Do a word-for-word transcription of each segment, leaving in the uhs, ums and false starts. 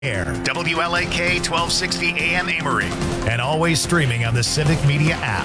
Air, W L A K twelve sixty A M Amory, and always streaming on the Civic Media app.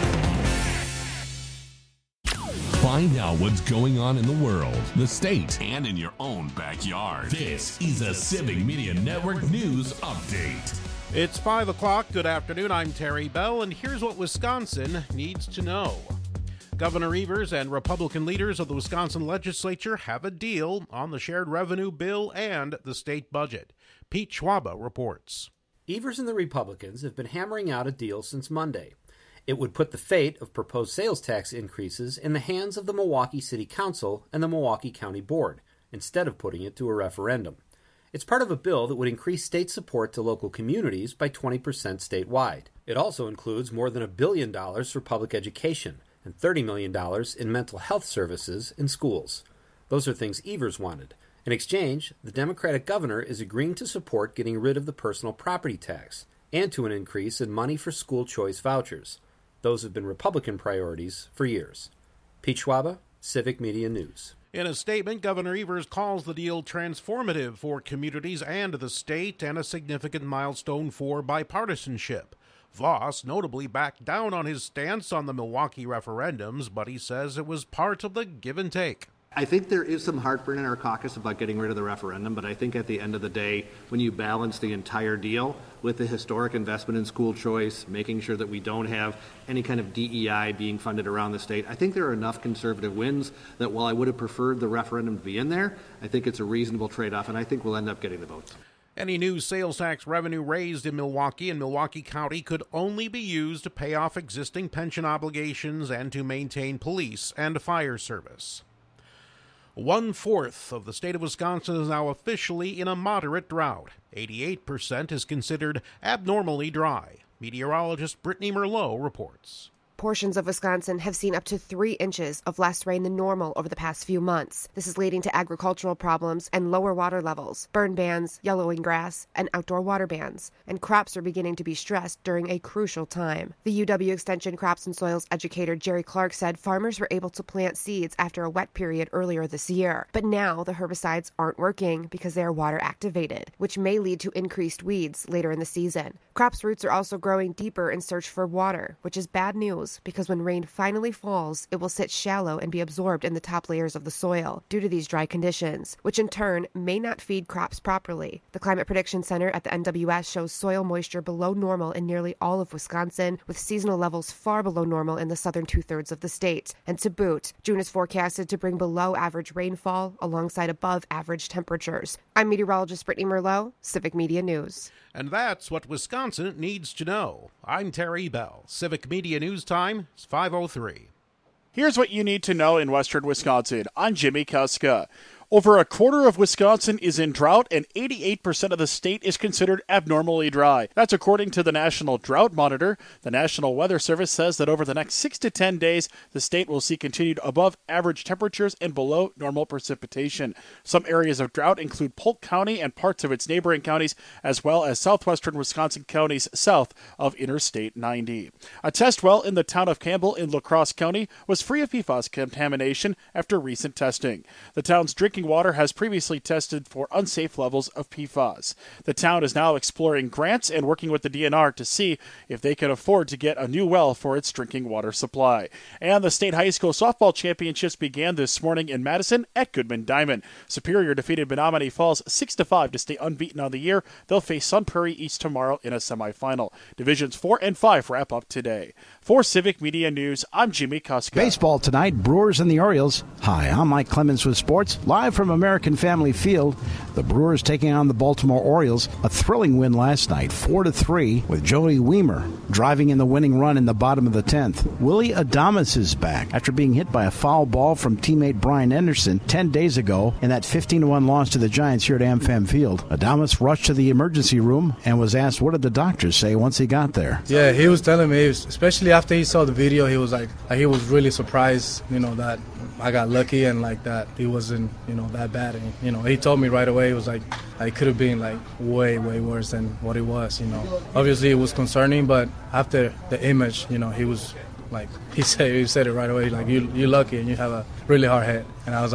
Find out what's going on in the world, the state, and in your own backyard. This is a Civic Media Network News Update. It's five o'clock. Good afternoon. I'm Terry Bell, and here's what Wisconsin needs to know. Governor Evers and Republican leaders of the Wisconsin legislature have a deal on the shared revenue bill and the state budget. Pete Schwaba reports. Evers and the Republicans have been hammering out a deal since Monday. It would put the fate of proposed sales tax increases in the hands of the Milwaukee City Council and the Milwaukee County Board, instead of putting it to a referendum. It's part of a bill that would increase state support to local communities by twenty percent statewide. It also includes more than a billion dollars for public education and thirty million dollars in mental health services in schools. Those are things Evers wanted. In exchange, the Democratic governor is agreeing to support getting rid of the personal property tax and to an increase in money for school choice vouchers. Those have been Republican priorities for years. Pete Schwaba, Civic Media News. In a statement, Governor Evers calls the deal transformative for communities and the state and a significant milestone for bipartisanship. Voss notably backed down on his stance on the Milwaukee referendums, but he says it was part of the give and take. I think there is some heartburn in our caucus about getting rid of the referendum, but I think at the end of the day, when you balance the entire deal with the historic investment in school choice, making sure that we don't have any kind of D E I being funded around the state, I think there are enough conservative wins that while I would have preferred the referendum to be in there, I think it's a reasonable trade-off, and I think we'll end up getting the votes. Any new sales tax revenue raised in Milwaukee and Milwaukee County could only be used to pay off existing pension obligations and to maintain police and fire service. One-fourth of the state of Wisconsin is now officially in a moderate drought. eighty-eight percent is considered abnormally dry. Meteorologist Brittany Merlot reports. Portions of Wisconsin have seen up to three inches of less rain than normal over the past few months. This is leading to agricultural problems and lower water levels, burn bans, yellowing grass, and outdoor water bans. And crops are beginning to be stressed during a crucial time. The U W Extension Crops and Soils educator Jerry Clark said farmers were able to plant seeds after a wet period earlier this year. But now the herbicides aren't working because they are water activated, which may lead to increased weeds later in the season. Crops' roots are also growing deeper in search for water, which is bad news, because when rain finally falls, it will sit shallow and be absorbed in the top layers of the soil due to these dry conditions, which in turn may not feed crops properly. The Climate Prediction Center at the N W S shows soil moisture below normal in nearly all of Wisconsin, with seasonal levels far below normal in the southern two-thirds of the state. And to boot, June is forecasted to bring below average rainfall alongside above average temperatures. I'm meteorologist Brittany Merlot, Civic Media News. And that's what Wisconsin needs to know. I'm Terry Bell. Civic Media News Time is five oh three. Here's what you need to know in western Wisconsin. I'm Jimmy Kuska. Over a quarter of Wisconsin is in drought, and eighty-eight percent of the state is considered abnormally dry. That's according to the National Drought Monitor. The National Weather Service says that over the next six to ten days, the state will see continued above-average temperatures and below normal precipitation. Some areas of drought include Polk County and parts of its neighboring counties, as well as southwestern Wisconsin counties south of Interstate ninety. A test well in the town of Campbell in La Crosse County was free of P FAS contamination after recent testing. The town's drinking water has previously tested for unsafe levels of P FAS. The town is now exploring grants and working with the D N R to see if they can afford to get a new well for its drinking water supply. And the state high school softball championships began this morning in Madison at Goodman Diamond. Superior defeated Menominee Falls six to five to stay unbeaten on the year. They'll face Sun Prairie East tomorrow in a semifinal. Divisions four and five wrap up today. For Civic Media News, I'm Jimmy Kuska. Baseball tonight, Brewers and the Orioles. Hi, I'm Mike Clemens with sports. Live from American Family Field, the Brewers taking on the Baltimore Orioles. A thrilling win last night, four to three, with Joey Weimer driving in the winning run in the bottom of the tenth. Willie Adames is back after being hit by a foul ball from teammate Brian Anderson ten days ago in that fifteen to one loss to the Giants here at AmFam Field. Adames rushed to the emergency room and was asked what did the doctors say once he got there. Yeah, he was telling me, especially after he saw the video, he was like, like he was really surprised, you know, that I got lucky and like that he wasn't, you know, that bad. And, you know, he told me right away, it was like, it could have been like way, way worse than what it was, you know. Obviously it was concerning, but after the image, you know, he was like, he said he said it right away, like, you, you're lucky and you have a really hard head. And I was like,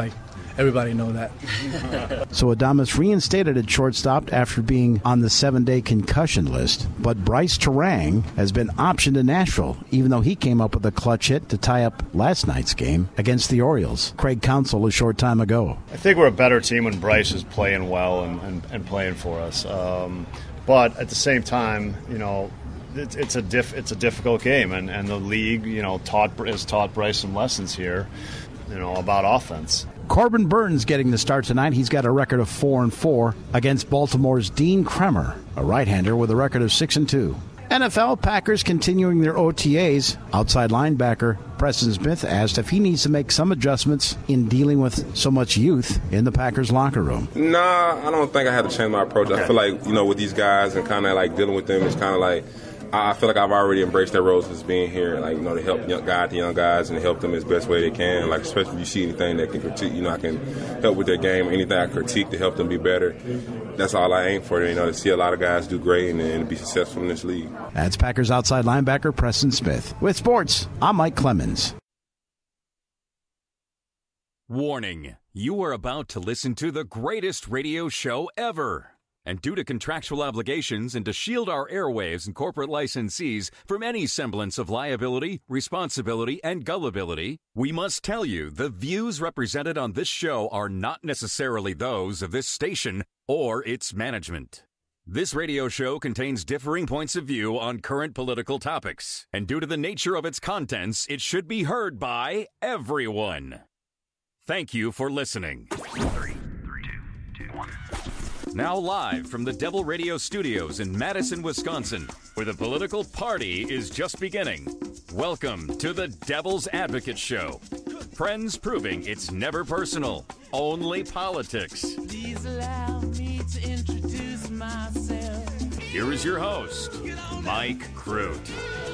everybody know that. So Adames reinstated at shortstop after being on the seven-day concussion list. But Bryce Terang has been optioned to Nashville, even though he came up with a clutch hit to tie up last night's game against the Orioles. Craig Counsell a short time ago. I think we're a better team when Bryce is playing well and, and, and playing for us. Um, but at the same time, you know, it's, it's a diff, it's a difficult game, and, and the league, you know, taught has taught Bryce some lessons here, you know, about offense. Corbin Burns getting the start tonight. He's got a record of four and four against Baltimore's Dean Kremer, a right-hander with a record of six and two. N F L Packers continuing their O T As. Outside linebacker Preston Smith asked if he needs to make some adjustments in dealing with so much youth in the Packers locker room. Nah, I don't think I had to change my approach. Okay. I feel like, you know, with these guys and kind of like dealing with them, it's kind of like I feel like I've already embraced their roles as being here, like, you know, to help young, guide the young guys and to help them as best way they can. Like, especially if you see anything that can critique, you know, I can help with their game, anything I critique to help them be better. That's all I aim for, you know, to see a lot of guys do great and, and be successful in this league. That's Packers outside linebacker Preston Smith. With sports, I'm Mike Clemens. Warning, you are about to listen to the greatest radio show ever. And due to contractual obligations and to shield our airwaves and corporate licensees from any semblance of liability, responsibility, and gullibility, we must tell you the views represented on this show are not necessarily those of this station or its management. This radio show contains differing points of view on current political topics, and due to the nature of its contents, it should be heard by everyone. Thank you for listening. Now live from the Devil Radio Studios in Madison, Wisconsin, where the political party is just beginning. Welcome to the Devil's Advocate Show. Friends proving it's never personal, only politics. Please allow me to introduce myself. Here is your host, Mike Crute.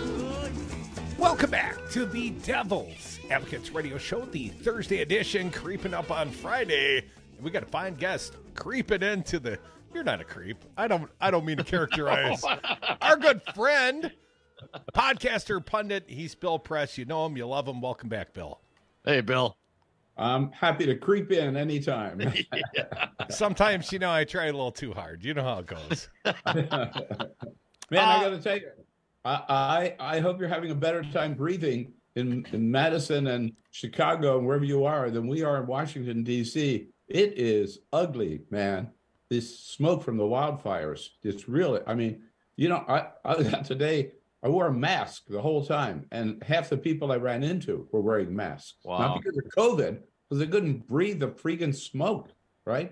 Welcome back to the Devil's Advocates Radio Show, the Thursday edition, creeping up on Friday. We got a fine guest creeping into the. You're not a creep. I don't. I don't mean to characterize our good friend, podcaster, pundit. He's Bill Press. You know him. You love him. Welcome back, Bill. Hey, Bill. I'm happy to creep in anytime. Yeah. Sometimes, you know, I try a little too hard. You know how it goes. Man, uh, I got to tell you, I, I I hope you're having a better time breathing in, in Madison and Chicago and wherever you are than we are in Washington, D C It is ugly, man. This smoke from the wildfires. It's really, I mean, you know, I, I today, I wore a mask the whole time, and half the people I ran into were wearing masks. Wow. Not because of COVID, because they couldn't breathe the freaking smoke, right?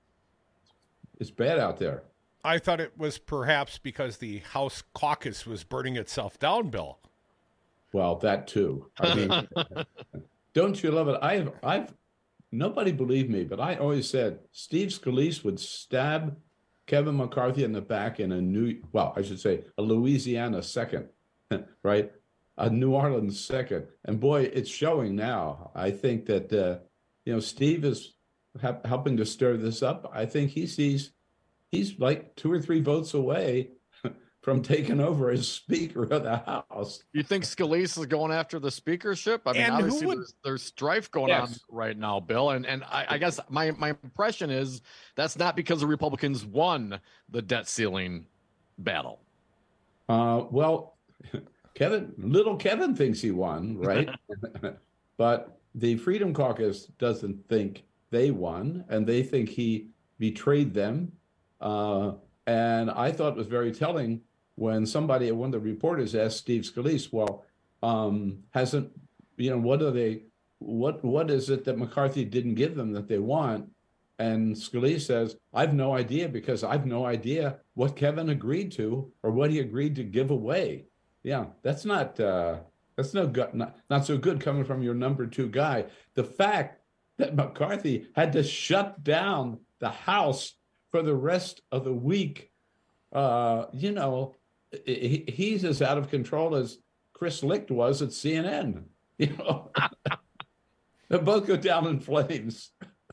It's bad out there. I thought it was perhaps because the House caucus was burning itself down, Bill. Well, that too. I mean, don't you love it? I've, I've, Nobody believed me, but I always said Steve Scalise would stab Kevin McCarthy in the back in a New, well, I should say a Louisiana second, right? A New Orleans second. And boy, it's showing now. I think that, uh, you know, Steve is ha- helping to stir this up. I think he sees, he's like two or three votes away from taking over as Speaker of the House. You think Scalise is going after the speakership? I mean, and obviously would... there's, there's strife going yes. on right now, Bill. And and I, I guess my, my impression is that's not because the Republicans won the debt ceiling battle. Uh, well, Kevin, little Kevin thinks he won, right? But the Freedom Caucus doesn't think they won, and they think he betrayed them. Uh, and I thought it was very telling when somebody, one of the reporters asked Steve Scalise, well, um, hasn't, you know, what are they, what what is it that McCarthy didn't give them that they want? And Scalise says, I've no idea, because I've no idea what Kevin agreed to or what he agreed to give away. Yeah, that's not, uh, that's no good, not, not so good coming from your number two guy. The fact that McCarthy had to shut down the House for the rest of the week, uh, you know, he, he's as out of control as Chris Licht was at C N N. You know, they both go down in flames.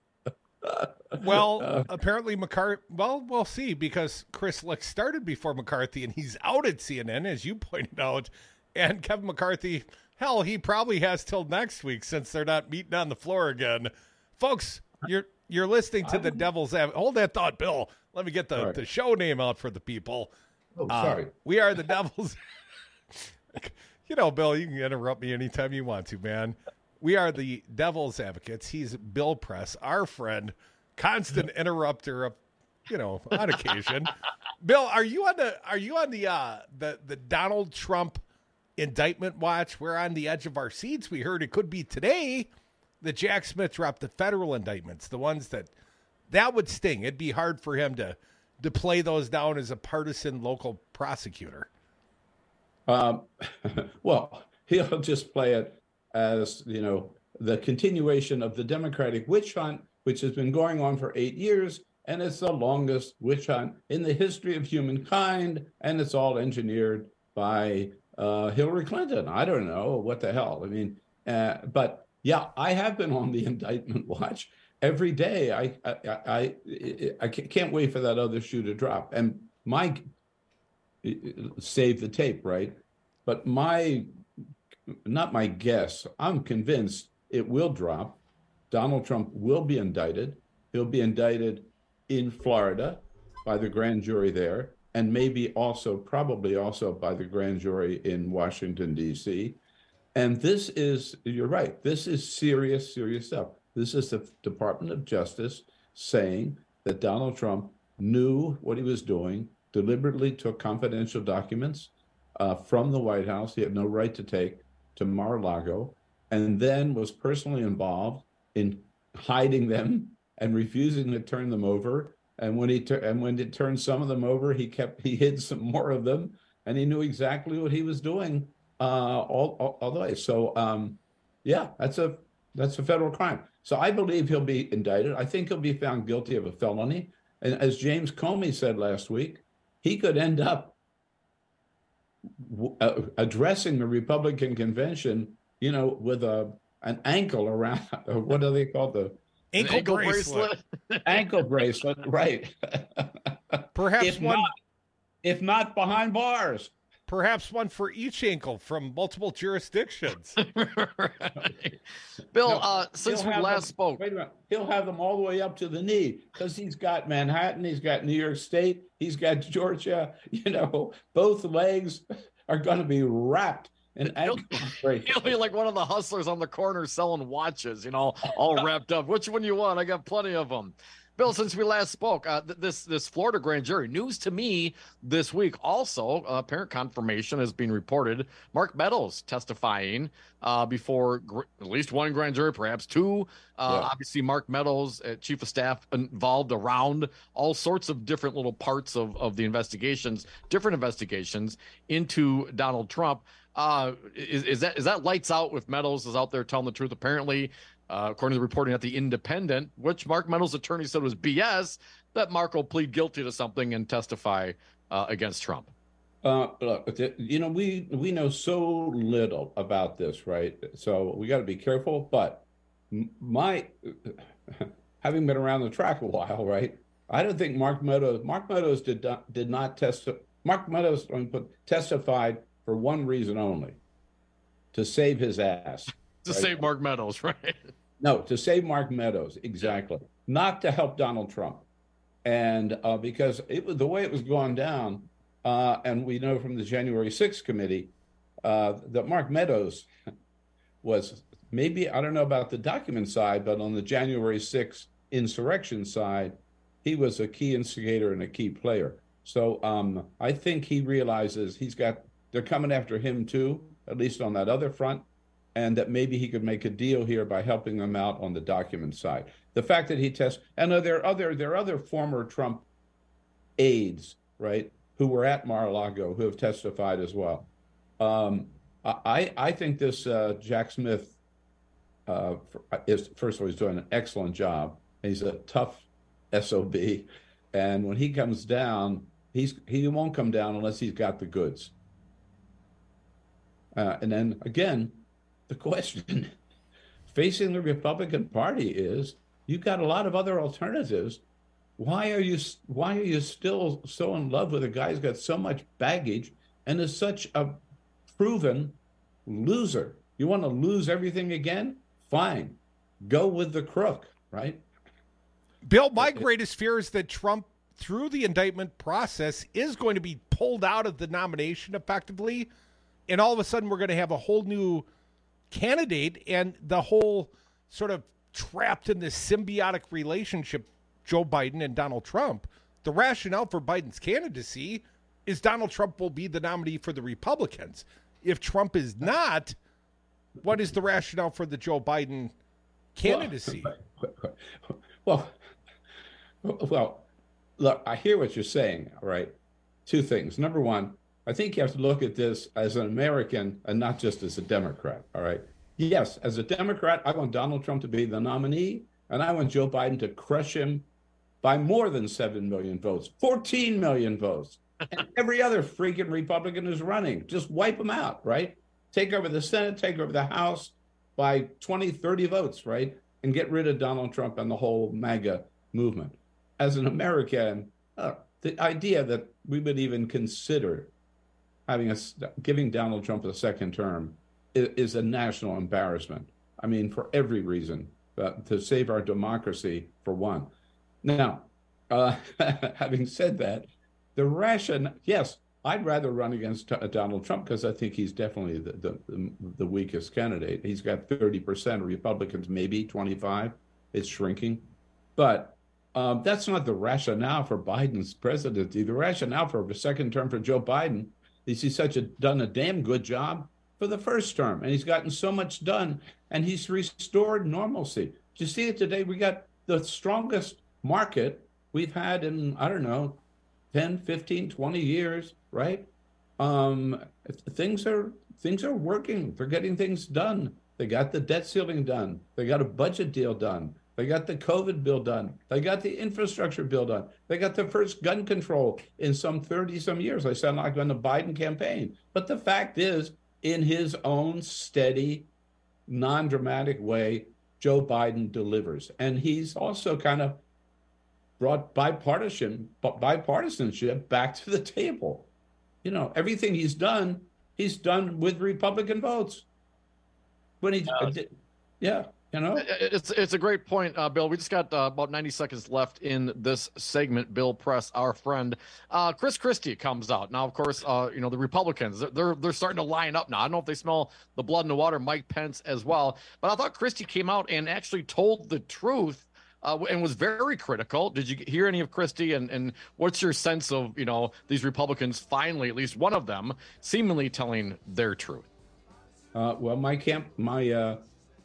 Well, uh, apparently McCarthy, well, we'll see, because Chris Licht started before McCarthy, and he's out at C N N, as you pointed out. And Kevin McCarthy, hell, he probably has till next week, since they're not meeting on the floor again. Folks, You're you're listening to the Devil's Advocate. Hold that thought, Bill. Let me get the, right. the show name out for the people. Oh, Uh, sorry. we are the Devil's. You know, Bill, you can interrupt me anytime you want to, man. We are the Devil's Advocates. He's Bill Press, our friend, constant interrupter of, you know, on occasion. Bill, are you on the are you on the uh, the the Donald Trump indictment watch? We're on the edge of our seats. We heard it could be today that Jack Smith dropped the federal indictments, the ones that that would sting. It'd be hard for him to to play those down as a partisan local prosecutor. Um, well, he'll just play it as, you know, the continuation of the Democratic witch hunt, which has been going on for eight years, and it's the longest witch hunt in the history of humankind, and it's all engineered by uh, Hillary Clinton. I don't know, what the hell? I mean, uh, but yeah, I have been on the indictment watch every day. I I, I I can't wait for that other shoe to drop. And my save the tape, right? But my, not my guess, I'm convinced it will drop. Donald Trump will be indicted. He'll be indicted in Florida by the grand jury there, and maybe also, probably also by the grand jury in Washington, D C. And this is, you're right, this is serious, serious stuff. This is the Department of Justice saying that Donald Trump knew what he was doing, deliberately took confidential documents uh, from the White House he had no right to take to Mar-a-Lago, and then was personally involved in hiding them and refusing to turn them over. And when he tur- and when he turned some of them over, he kept he hid some more of them, and he knew exactly what he was doing uh, all, all all the way. So um, yeah, that's a that's a federal crime. So I believe he'll be indicted. I think he'll be found guilty of a felony. And as James Comey said last week, he could end up w- uh, addressing the Republican convention, you know, with a an ankle around, what do they call the ankle, ankle bracelet? bracelet. Ankle bracelet, right? Perhaps if one, not, if not behind bars. Perhaps one for each ankle from multiple jurisdictions. Right. Bill, No, uh, since we last them, spoke, wait a minute, he'll have them all the way up to the knee because he's got Manhattan, he's got New York State, he's got Georgia. You know, both legs are going to be wrapped in ankle bracelets. he'll be like one of the hustlers on the corner selling watches, you know, all wrapped up. Which one you want? I got plenty of them. Bill, since we last spoke, uh, th- this this Florida grand jury news to me this week. Also, uh, apparent confirmation has been reported. Mark Meadows testifying uh, before gr- at least one grand jury, perhaps two. Uh, Yeah. Obviously, Mark Meadows, uh, chief of staff, involved around all sorts of different little parts of, of the investigations, different investigations into Donald Trump. Uh, is, is that is that lights out with Meadows is out there telling the truth? Apparently. Uh, according to the reporting at the Independent, which Mark Meadows' attorney said was B S, that Mark will plead guilty to something and testify uh, against Trump. Uh, look, you know, we we know so little about this, right? So we got to be careful. But my, having been around the track a while, right? I don't think Mark Meadows. Mark Meadows did not did not test. Mark Meadows testified for one reason only: to save his ass. To right? save Mark Meadows, right? No, to save Mark Meadows, exactly. Not to help Donald Trump. And uh, because it was the way it was going down, uh, and we know from the January sixth committee uh, that Mark Meadows was maybe, I don't know about the document side, but on the January sixth insurrection side, he was a key instigator and a key player. So um, I think he realizes he's got, they're coming after him too, at least on that other front. And that maybe he could make a deal here by helping them out on the document side. The fact that he tests, and there are other there are other former Trump aides, right, who were at Mar-a-Lago who have testified as well. Um, I I think this uh, Jack Smith uh, is first of all he's doing an excellent job. He's a tough S O B, and when he comes down, he's he won't come down unless he's got the goods. Uh, and then again. The question facing the Republican Party is you've got a lot of other alternatives. Why are you why are you still so in love with a guy who's got so much baggage and is such a proven loser? You want to lose everything again? Fine. Go with the crook, right? Bill, my greatest fear is that Trump, through the indictment process, is going to be pulled out of the nomination effectively, and all of a sudden we're going to have a whole new candidate, and the whole sort of trapped in this symbiotic relationship, Joe Biden and Donald Trump. The rationale for Biden's candidacy is Donald Trump will be the nominee for the Republicans. If Trump is not, what is the rationale for the Joe Biden candidacy? Well, well, well, look, I hear what you're saying, all right? Two things. Number one, I think you have to look at this as an American and not just as a Democrat, all right? Yes, as a Democrat, I want Donald Trump to be the nominee, and I want Joe Biden to crush him by more than seven million votes, fourteen million votes. And every other freaking Republican who's running, just wipe them out, right? Take over the Senate, take over the House by twenty, thirty votes, right? And get rid of Donald Trump and the whole MAGA movement. As an American, uh, the idea that we would even consider having a, giving Donald Trump a second term is, is a national embarrassment. I mean, for every reason, uh, to save our democracy, for one. Now, uh, having said that, the ration, yes, I'd rather run against uh, Donald Trump because I think he's definitely the, the, the weakest candidate. He's got thirty percent, Republicans maybe twenty-five. It's shrinking. But um, that's not the rationale for Biden's presidency. The rationale for a second term for Joe Biden is he's such a done a damn good job for the first term. And he's gotten so much done, and he's restored normalcy. Do you see it today? We got the strongest market we've had in, I don't know, ten, fifteen, twenty years, right? Um, things are things are working. They're getting things done. They got the debt ceiling done. They got a budget deal done. They got the COVID bill done. They got the infrastructure bill done. They got the first gun control in some thirty some years. I sound like on the Biden campaign. But the fact is, in his own steady, non-dramatic way, Joe Biden delivers. And he's also kind of brought bipartisan bipartisanship back to the table. You know, everything he's done, he's done with Republican votes. When he, uh, yeah, you know, it's it's a great point, uh, Bill. We just got uh, about ninety seconds left in this segment. Bill Press, our friend, uh, Chris Christie comes out now. Of course, uh, you know the Republicans they're they're starting to line up now. I don't know if they smell the blood in the water. Mike Pence as well, but I thought Christie came out and actually told the truth. Uh, and was very critical. Did you hear any of Christie? And, and what's your sense of, you know, these Republicans finally, at least one of them, seemingly telling their truth? Uh, well, my camp, my uh,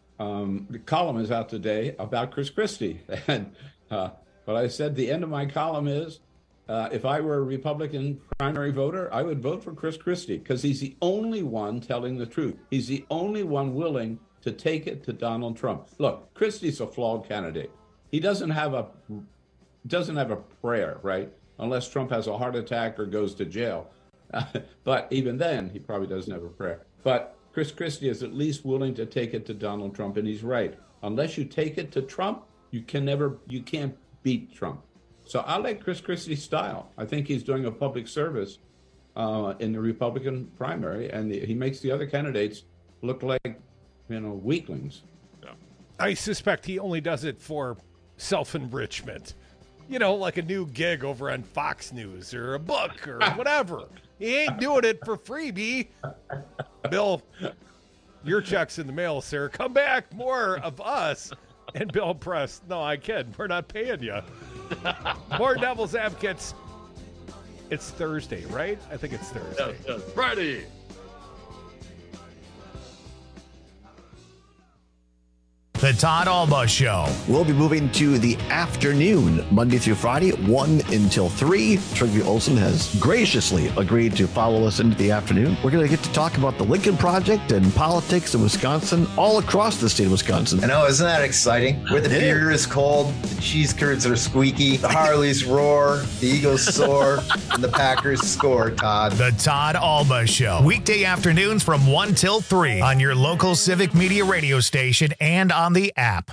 um, column is out today about Chris Christie. And uh, what I said, the end of my column is, uh, if I were a Republican primary voter, I would vote for Chris Christie because he's the only one telling the truth. He's the only one willing to take it to Donald Trump. Look, Christie's a flawed candidate. He doesn't have a doesn't have a prayer, right? Unless Trump has a heart attack or goes to jail. Uh, but even then, he probably doesn't have a prayer. But Chris Christie is at least willing to take it to Donald Trump, and he's right. Unless you take it to Trump, you can never, you can't beat Trump. So I like Chris Christie's style. I think he's doing a public service uh, in the Republican primary, and the, he makes the other candidates look like, you know, weaklings. I suspect he only does it for self-enrichment, you know, like a new gig over on Fox News or a book or whatever. He ain't doing it for freebie. Bill, your check's in the mail, sir. Come back, more of us and Bill Press. No, I kid. We're not paying you. More Devil's Advocates. It's Thursday, right? I think it's Thursday. Yes, yes. Friday. The Todd Alba Show. We'll be moving to the afternoon, Monday through Friday, one until three. Trygve Olsen has graciously agreed to follow us into the afternoon. We're going to get to talk about the Lincoln Project and politics in Wisconsin, all across the state of Wisconsin. I know, isn't that exciting? Where the beer is cold, the cheese curds are squeaky, the Harleys roar, the Eagles soar, and the Packers score, Todd. The Todd Alba Show. Weekday afternoons from one till three on your local Civic Media radio station and on the app.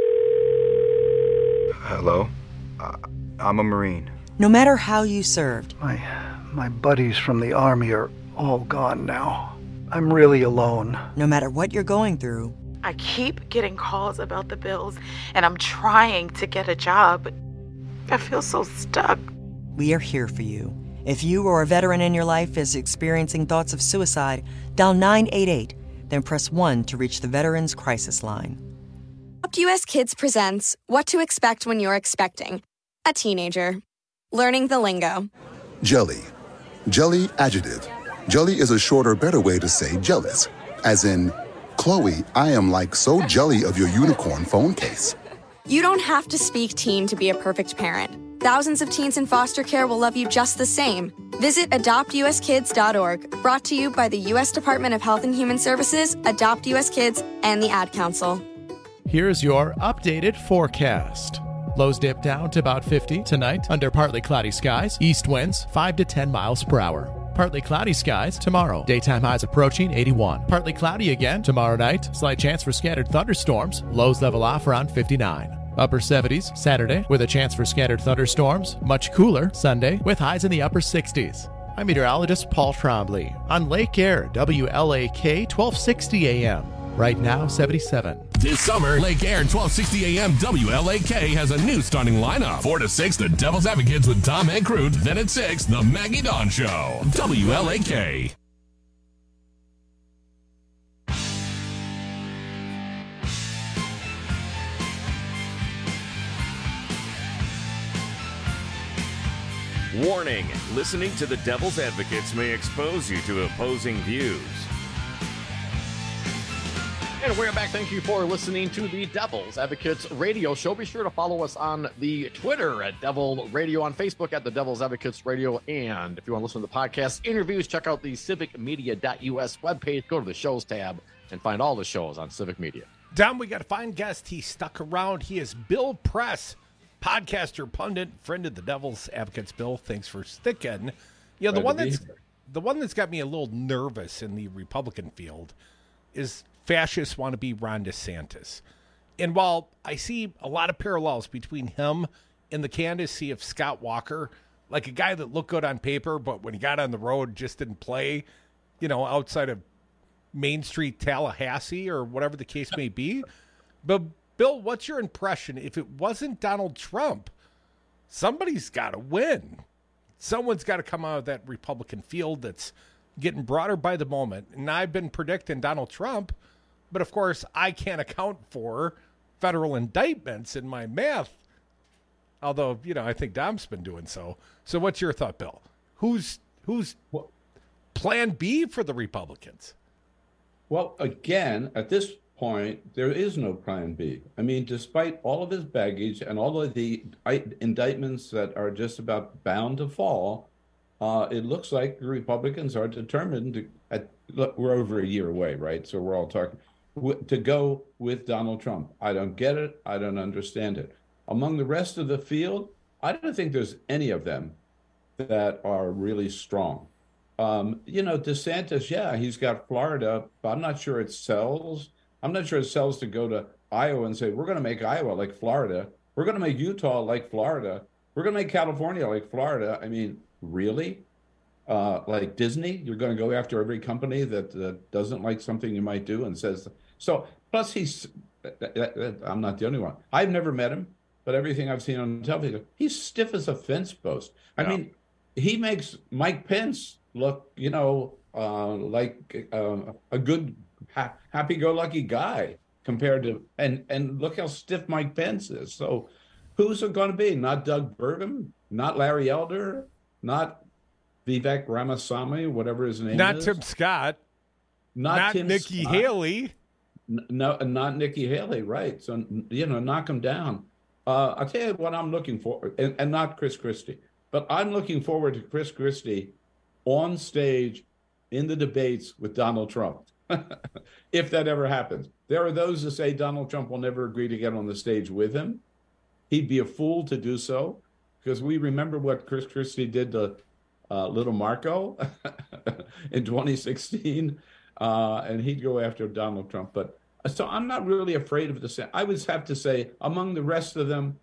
Hello, uh, I'm a Marine. No matter how you served, my my buddies from the Army are all gone now. I'm really alone. No matter what you're going through, I keep getting calls about the bills, and I'm trying to get a job, but I feel so stuck. We are here for you. If you or a veteran in your life is experiencing thoughts of suicide, dial nine eight eight, then press one to reach the Veterans Crisis Line. Adopt U S Kids presents What to Expect When You're Expecting a Teenager. Learning the lingo. Jelly. Jelly adjective. Jelly is a shorter, better way to say jealous. As in, Chloe, I am like so jelly of your unicorn phone case. You don't have to speak teen to be a perfect parent. Thousands of teens in foster care will love you just the same. Visit adopt u s kids dot org, brought to you by the U S Department of Health and Human Services, Adopt U S Kids, and the Ad Council. Here's your updated forecast. Lows dip down to about fifty tonight under partly cloudy skies. East winds five to ten miles per hour. Partly cloudy skies tomorrow. Daytime highs approaching eighty-one. Partly cloudy again tomorrow night. Slight chance for scattered thunderstorms. Lows level off around fifty-nine. Upper seventies Saturday with a chance for scattered thunderstorms. Much cooler Sunday with highs in the upper sixties. I'm meteorologist Paul Trombley on Lake Air, W L A K twelve sixty A M. Right now, seventy-seven. This summer, Lake Air twelve sixty A M W L A K has a new starting lineup. four to six, The Devil's Advocates with Tom Ancrute. Then at six, The Maggie Dawn Show. W L A K. Warning, listening to The Devil's Advocates may expose you to opposing views. And we're back. Thank you for listening to the Devil's Advocates Radio Show. Be sure to follow us on the Twitter at Devil Radio, on Facebook at the Devil's Advocates Radio. And if you want to listen to the podcast interviews, check out the civic media dot U S webpage. Go to the shows tab and find all the shows on Civic Media. Dom, we got a fine guest. He stuck around. He is Bill Press, podcaster, pundit, friend of the Devil's Advocates. Bill, thanks for sticking. Yeah, the one that's the one that's got me a little nervous in the Republican field is fascists want to be Ron DeSantis. And while I see a lot of parallels between him and the candidacy of Scott Walker, like a guy that looked good on paper, but when he got on the road just didn't play, you know, outside of Main Street, Tallahassee, or whatever the case may be. But Bill, what's your impression? If it wasn't Donald Trump, somebody's got to win. Someone's got to come out of that Republican field that's getting broader by the moment. And I've been predicting Donald Trump, but of course I can't account for federal indictments in my math. Although, you know, I think Dom's been doing so. So what's your thought, Bill? Who's who's plan B for the Republicans? Well, again, at this point, there is no plan B. I mean, despite all of his baggage and all of the indictments that are just about bound to fall, uh, it looks like the Republicans are determined to, at, look, we're over a year away, right? So we're all talking, to go with Donald Trump. I don't get it. I don't understand it. Among the rest of the field, I don't think there's any of them that are really strong. Um, you know, DeSantis, yeah, he's got Florida, but I'm not sure it sells. I'm not sure it sells to go to Iowa and say, we're going to make Iowa like Florida. We're going to make Utah like Florida. We're going to make California like Florida. I mean, really? Uh, like Disney? You're going to go after every company that uh, doesn't like something you might do and says, so, plus he's, I'm not the only one. I've never met him, but everything I've seen on television, he's stiff as a fence post. I yeah. mean, he makes Mike Pence look, you know, uh, like uh, a good, ha- happy-go-lucky guy compared to, and and look how stiff Mike Pence is. So who's it going to be? Not Doug Burgum, not Larry Elder, not Vivek Ramaswamy, whatever his name not is. Not Tim Scott. Not, not Tim Nikki Scott. Haley. No, not Nikki Haley, right. So, you know, knock him down. Uh, I'll tell you what I'm looking for, and, and not Chris Christie, but I'm looking forward to Chris Christie on stage in the debates with Donald Trump, if that ever happens. There are those who say Donald Trump will never agree to get on the stage with him. He'd be a fool to do so, because we remember what Chris Christie did to uh, little Marco in twenty sixteen, uh, and he'd go after Donald Trump. But so I'm not really afraid of DeSantis. I would have to say, among the rest of them,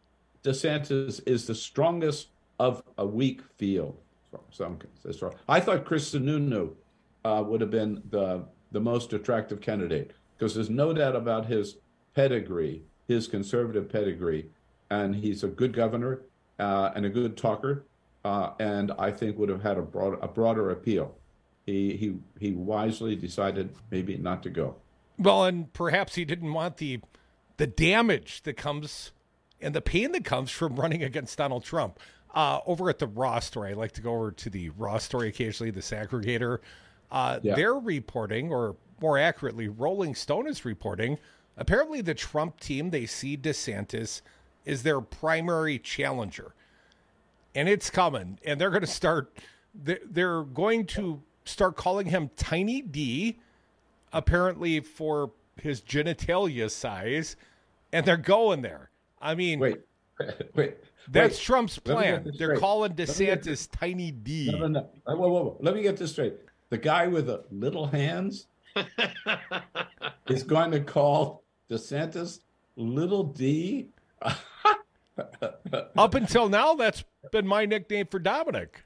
DeSantis is the strongest of a weak field. Some, I thought Chris Sununu uh, would have been the the most attractive candidate. because there's no doubt about his pedigree, his conservative pedigree, and he's a good governor uh, and a good talker, uh, and I think would have had a broad, a broader appeal. He he he wisely decided maybe not to go. Well, and perhaps he didn't want the the damage that comes and the pain that comes from running against Donald Trump. Uh, over at the Raw story, I like to go over to the Raw story occasionally, the Saggregator. Uh, yeah. They're reporting, or more accurately, Rolling Stone is reporting, apparently the Trump team, they see DeSantis is their primary challenger. And it's coming. And they're going to start, they're going to start calling him Tiny D, apparently for his genitalia size. And they're going there. I mean, wait, wait. That's wait. Trump's plan. They're straight. calling DeSantis Tiny D. No, no, no. Whoa, whoa, whoa. Let me get this straight. The guy with the little hands is going to call DeSantis Little D? Up until now, that's been my nickname for Dominic.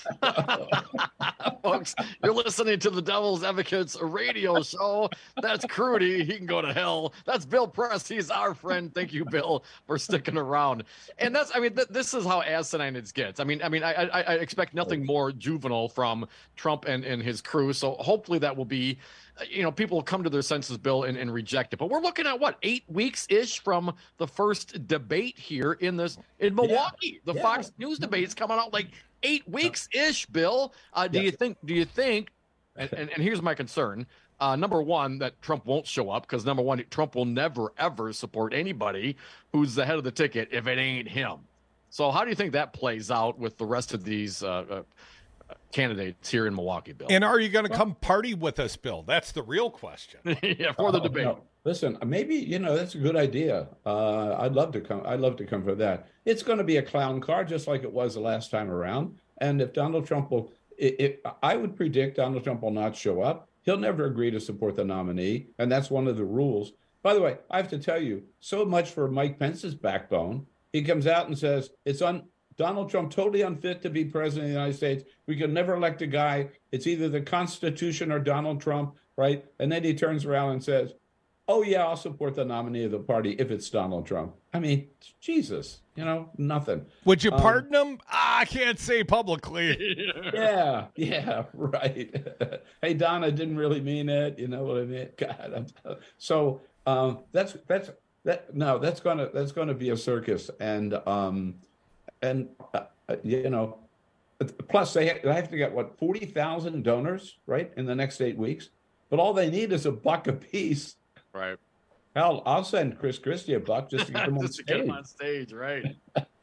Folks, you're listening to the Devil's Advocates radio show. That's Crudy. He can go to hell. That's Bill Press. He's our friend. Thank you, Bill, for sticking around. And that's, I mean, th- this is how asinine it gets. I mean, I mean, I, I, I expect nothing more juvenile from Trump and, and his crew. So hopefully that will be, you know, people will come to their senses, Bill, and, and reject it. But we're looking at what, eight weeks ish from the first debate here in this in Milwaukee. Yeah. The yeah. Fox News debate's coming out like eight weeks ish, Bill. Uh, do yes. you think? Do you think? And, and, and here's my concern. Uh, number one, that Trump won't show up because number one, Trump will never ever support anybody who's the head of the ticket if it ain't him. So how do you think that plays out with the rest of these uh, uh, candidates here in Milwaukee, Bill? And are you going to come party with us, Bill? That's the real question. yeah, for the oh, debate. No. Listen, maybe, you know, that's a good idea. Uh, I'd love to come. I'd love to come for that. It's going to be a clown car, just like it was the last time around. And if Donald Trump will, if, if I would predict Donald Trump will not show up, he'll never agree to support the nominee. And that's one of the rules. By the way, I have to tell you, so much for Mike Pence's backbone. He comes out and says, it's un, Donald Trump totally unfit to be president of the United States. We can never elect a guy. It's either the Constitution or Donald Trump, right? And then he turns around and says, oh, yeah, I'll support the nominee of the party if it's Donald Trump. I mean, Jesus, you know, nothing. Would you pardon um, him? Ah, I can't say publicly. yeah, yeah, right. Hey, Don, I didn't really mean it. You know what I mean? God, I'm, so um, that's that's that. No, that's gonna that's gonna be a circus, and um, and uh, you know, plus they have, they have to get what forty thousand donors, right, in the next eight weeks. But all they need is a buck apiece. Right. Hell, I'll send Chris Christie a buck just to get him on just stage. to get him on stage, right.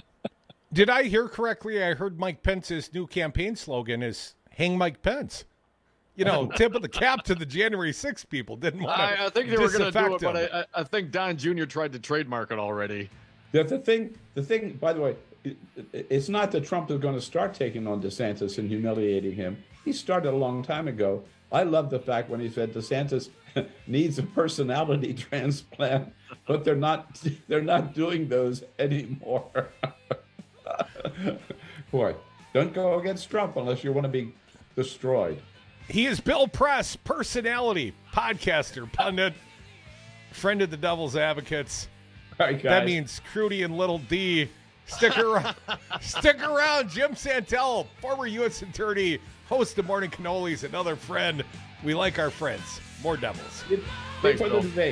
Did I hear correctly? I heard Mike Pence's new campaign slogan is "Hang Mike Pence." You know, tip of the cap to the January sixth people. Didn't want to I, I think they were going to do it, him. but I, I think Don Junior tried to trademark it already. The, the thing, the thing. By the way, it, it, it's not that Trump is going to start taking on DeSantis and humiliating him. He started a long time ago. I love the fact when he said DeSantis needs a personality transplant, but they're not they're not doing those anymore. Boy, don't go against Trump unless you want to be destroyed. He is Bill Press, personality, podcaster, pundit, friend of the Devil's Advocates. Right, that means Crudy and Little D. Stick around. Stick around. Jim Santel, former U S attorney, host of Morning Cannolis, another friend. We like our friends. More Devils. Thanks for the debate.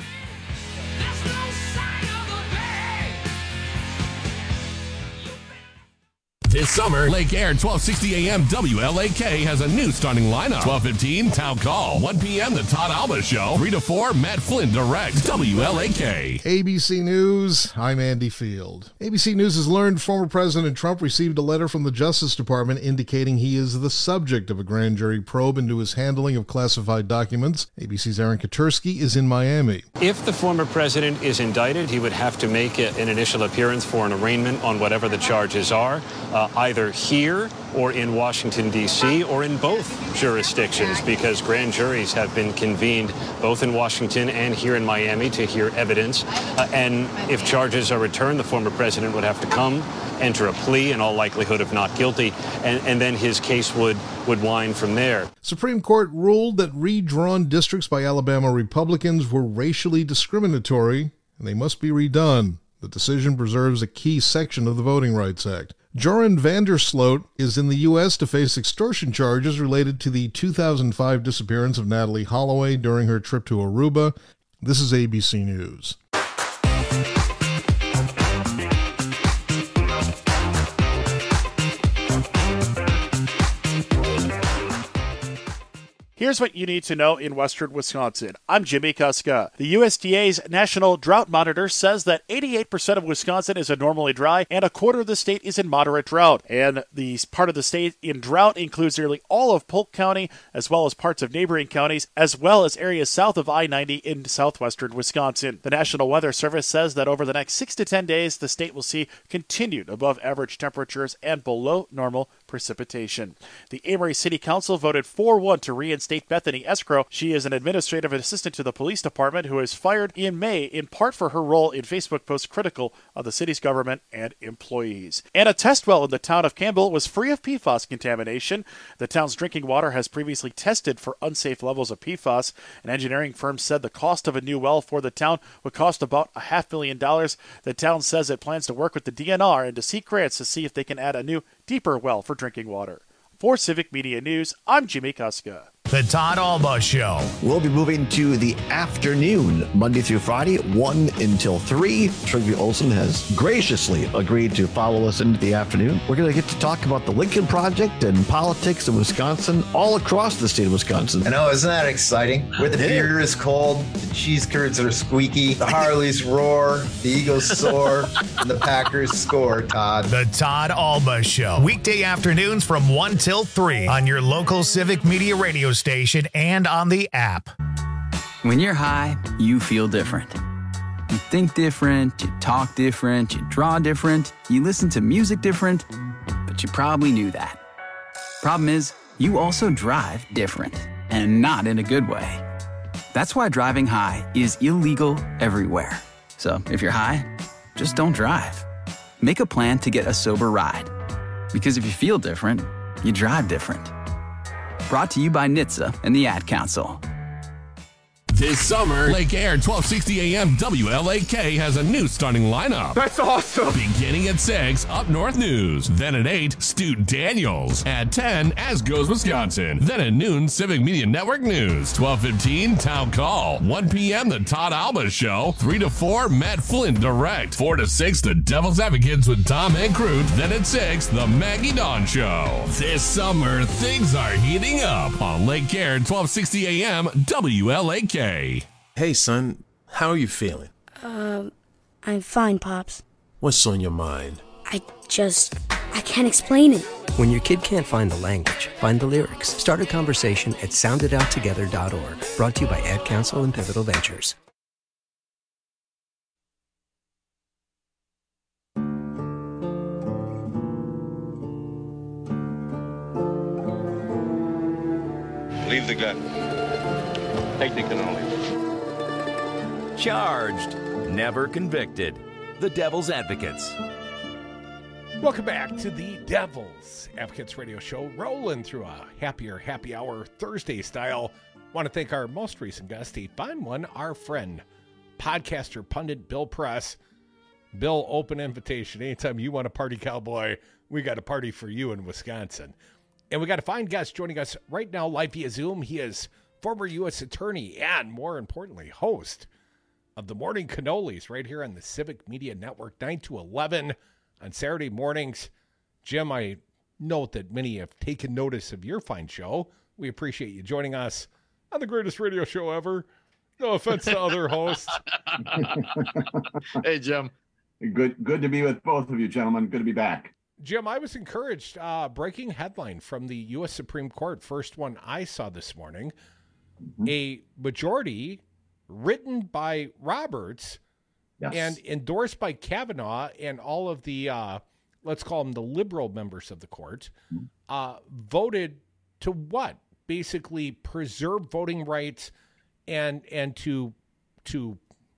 This summer, Lake Air twelve sixty A M W L A K has a new starting lineup. twelve fifteen, Town Call. one p.m., The Todd Alba Show. three to four, Matt Flynn directs. W L A K. A B C News, I'm Andy Field. A B C News has learned former President Trump received a letter from the Justice Department indicating he is the subject of a grand jury probe into his handling of classified documents. A B C's Aaron Katursky is in Miami. If the former president is indicted, he would have to make a, an initial appearance for an arraignment on whatever the charges are. Uh, either here or in Washington, D C, or in both jurisdictions, because grand juries have been convened both in Washington and here in Miami to hear evidence. Uh, and if charges are returned, the former president would have to come, enter a plea, in all likelihood of not guilty, and, and then his case would, would wind from there. Supreme Court ruled that redrawn districts by Alabama Republicans were racially discriminatory, and they must be redone. The decision preserves a key section of the Voting Rights Act. Joran Vandersloot is in the U S to face extortion charges related to the two thousand five disappearance of Natalee Holloway during her trip to Aruba. This is A B C News. Here's what you need to know in western Wisconsin. I'm Jimmy Kuska. The U S D A's National Drought Monitor says that eighty-eight percent of Wisconsin is abnormally dry and a quarter of the state is in moderate drought. And the part of the state in drought includes nearly all of Polk County, as well as parts of neighboring counties, as well as areas south of I ninety in southwestern Wisconsin. The National Weather Service says that over the next six to ten days, the state will see continued above average temperatures and below normal precipitation. The Amory City Council voted four one to reinstate Bethany Escrow. She is an administrative assistant to the police department who was fired in May in part for her role in Facebook posts critical of the city's government and employees. And a test well in the town of Campbell was free of P FAS contamination. The town's drinking water has previously tested for unsafe levels of P FAS. An engineering firm said the cost of a new well for the town would cost about a half million dollars. The town says it plans to work with the D N R and to seek grants to see if they can add a new, deeper well for drinking water. For Civic Media News, I'm Jimmy Kuska. The Todd Alba Show. We'll be moving to the afternoon, Monday through Friday, one until three. Trygve Olsen has graciously agreed to follow us into the afternoon. We're going to get to talk about the Lincoln Project and politics in Wisconsin, all across the state of Wisconsin. I know, isn't that exciting? Where the beer is cold, the cheese curds are squeaky, the Harleys roar, the Eagles soar, and the Packers score, Todd. The Todd Alba Show. Weekday afternoons from one till three on your local Civic Media radio station and on the app. When you're high, you feel different. You think different, you talk different, you draw different, you listen to music different, but you probably knew that. Problem is, you also drive different, and not in a good way. That's why driving high is illegal everywhere. So if you're high, just don't drive. Make a plan to get a sober ride. Because if you feel different, you drive different. Brought to you by N H T S A and the Ad Council. This summer, Lake Air twelve sixty A M W L A K has a new starting lineup. That's awesome. Beginning at six, Up North News. Then at eight, Stu Daniels. At ten, As Goes Wisconsin. Then at noon, Civic Media Network News. twelve fifteen, Town Call. one p.m., The Todd Alba Show. three to four, Matt Flynn Direct. four to six, The Devil's Advocates with Tom Hankrut. Then at six, The Maggie Dawn Show. This summer, things are heating up on Lake Air twelve sixty A M W L A K. Hey, son, how are you feeling? Um, I'm fine, Pops. What's on your mind? I just, I can't explain it. When your kid can't find the language, find the lyrics. Start a conversation at sound it out together dot org. Brought to you by Ad Council and Pivotal Ventures. Leave the gun. Take the cannoli. Charged, never convicted. The Devil's Advocates. Welcome back to the Devil's Advocates radio show, rolling through a happier happy hour Thursday style. Want to thank our most recent guest, a fine one, our friend, podcaster, pundit Bill Press. Bill, open invitation. Anytime you want a party, cowboy, we got a party for you in Wisconsin. And we got a fine guest joining us right now live via Zoom. He is former U S attorney and, more importantly, host of the Morning Cannolis right here on the Civic Media Network, nine to eleven on Saturday mornings. Jim, I note that many have taken notice of your fine show. We appreciate you joining us on the greatest radio show ever. No offense to other hosts. Hey, Jim. Good, good to be with both of you, gentlemen. Good to be back. Jim, I was encouraged. Uh, breaking headline from the U S Supreme Court, first one I saw this morning. Mm-hmm. A majority written by Roberts yes. and endorsed by Kavanaugh and all of the uh, let's call them the liberal members of the court, uh, voted to what? Basically preserve voting rights and and to to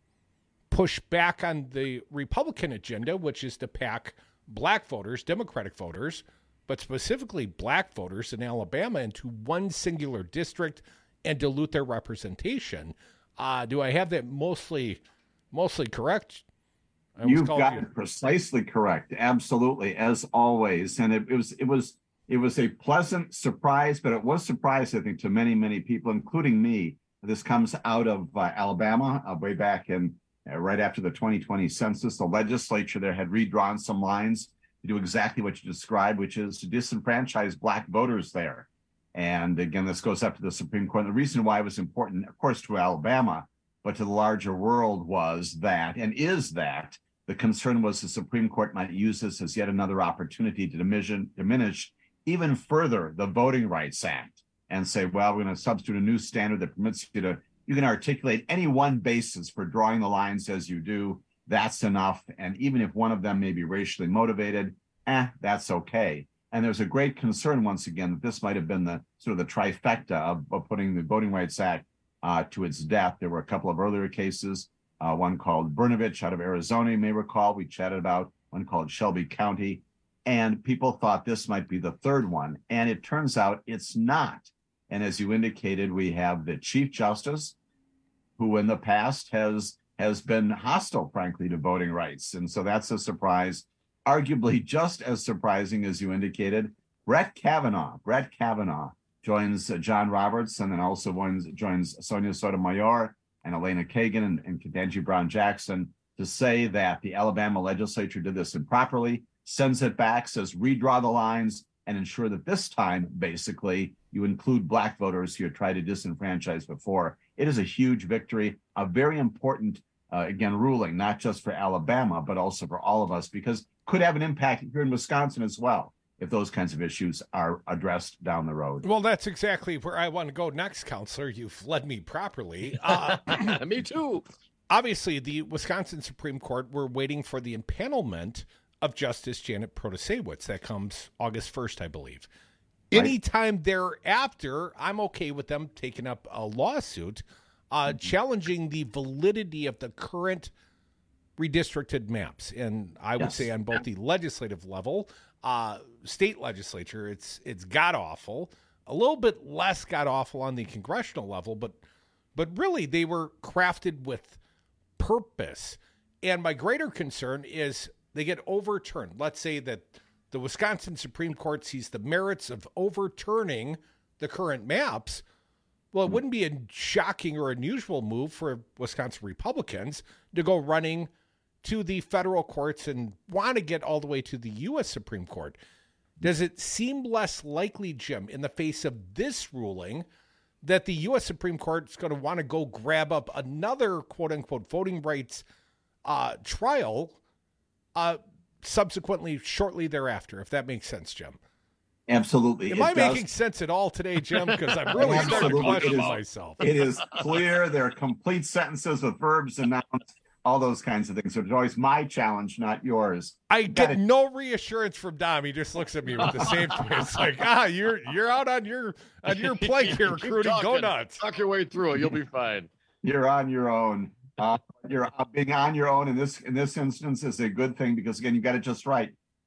push back on the Republican agenda, which is to pack black voters, Democratic voters, but specifically black voters in Alabama into one singular district and dilute their representation. Uh, do I have that mostly mostly correct? I You've got you. it precisely correct. Absolutely, as always. And it, it was it was it was a pleasant surprise, but it was surprise, I think, to many, many people, including me. This comes out of uh, Alabama, uh, way back in uh, right after the twenty twenty census. The legislature there had redrawn some lines to do exactly what you described, which is to disenfranchise black voters there. And again, this goes up to the Supreme Court. And the reason why it was important, of course, to Alabama, but to the larger world was that, and is that, the concern was the Supreme Court might use this as yet another opportunity to diminish, diminish even further the Voting Rights Act and say, well, we're going to substitute a new standard that permits you to, you can articulate any one basis for drawing the lines as you do. That's enough. And even if one of them may be racially motivated, eh, that's okay. And there's a great concern, once again, that this might have been the sort of the trifecta of, of putting the Voting Rights Act uh, to its death. There were a couple of earlier cases, uh, one called Brnovich out of Arizona, you may recall, we chatted about, one called Shelby County. And people thought this might be the third one. And it turns out it's not. And as you indicated, we have the Chief Justice, who in the past has has been hostile, frankly, to voting rights. And so that's a surprise. Arguably just as surprising as you indicated, Brett Kavanaugh. Brett Kavanaugh joins uh, John Roberts and then also joins, joins Sonia Sotomayor and Elena Kagan and, and Ketanji Brown Jackson to say that the Alabama legislature did this improperly, sends it back, says redraw the lines and ensure that this time, basically, you include black voters who you tried to disenfranchise before. It is a huge victory, a very important, uh, again, ruling, not just for Alabama, but also for all of us, because could have an impact here in Wisconsin as well if those kinds of issues are addressed down the road. Well, that's exactly where I want to go next, Counselor. You've led me properly. Uh, me too. Obviously, the Wisconsin Supreme Court, we're waiting for the impanelment of Justice Janet Protasiewicz. That comes August first, I believe. Right. Anytime thereafter, I'm okay with them taking up a lawsuit uh, mm-hmm. challenging the validity of the current redistricted maps. And I would yes. say on both the legislative level, uh, state legislature, it's it's god-awful. A little bit less god-awful on the congressional level, but but really they were crafted with purpose. And my greater concern is they get overturned. Let's say that the Wisconsin Supreme Court sees the merits of overturning the current maps. Well, it wouldn't be a shocking or unusual move for Wisconsin Republicans to go running to the federal courts and want to get all the way to the U S Supreme Court. Does it seem less likely, Jim, in the face of this ruling, that the U S Supreme Court is going to want to go grab up another quote-unquote voting rights uh, trial uh, subsequently, shortly thereafter, if that makes sense, Jim? Absolutely. Am it I does. making sense at all today, Jim? Because I'm really starting to question myself. It is clear. There are complete sentences with verbs and nouns, all those kinds of things. So it's always my challenge, not yours. I get Gotta... no reassurance from Dom. He just looks at me with the same thing. It's like, ah, you're you're out on your on your plank here, recruiting. Go nuts. Talk your way through it. You'll be fine. You're on your own. Uh, you're uh, being on your own in this in this instance is a good thing because again, you got it just right.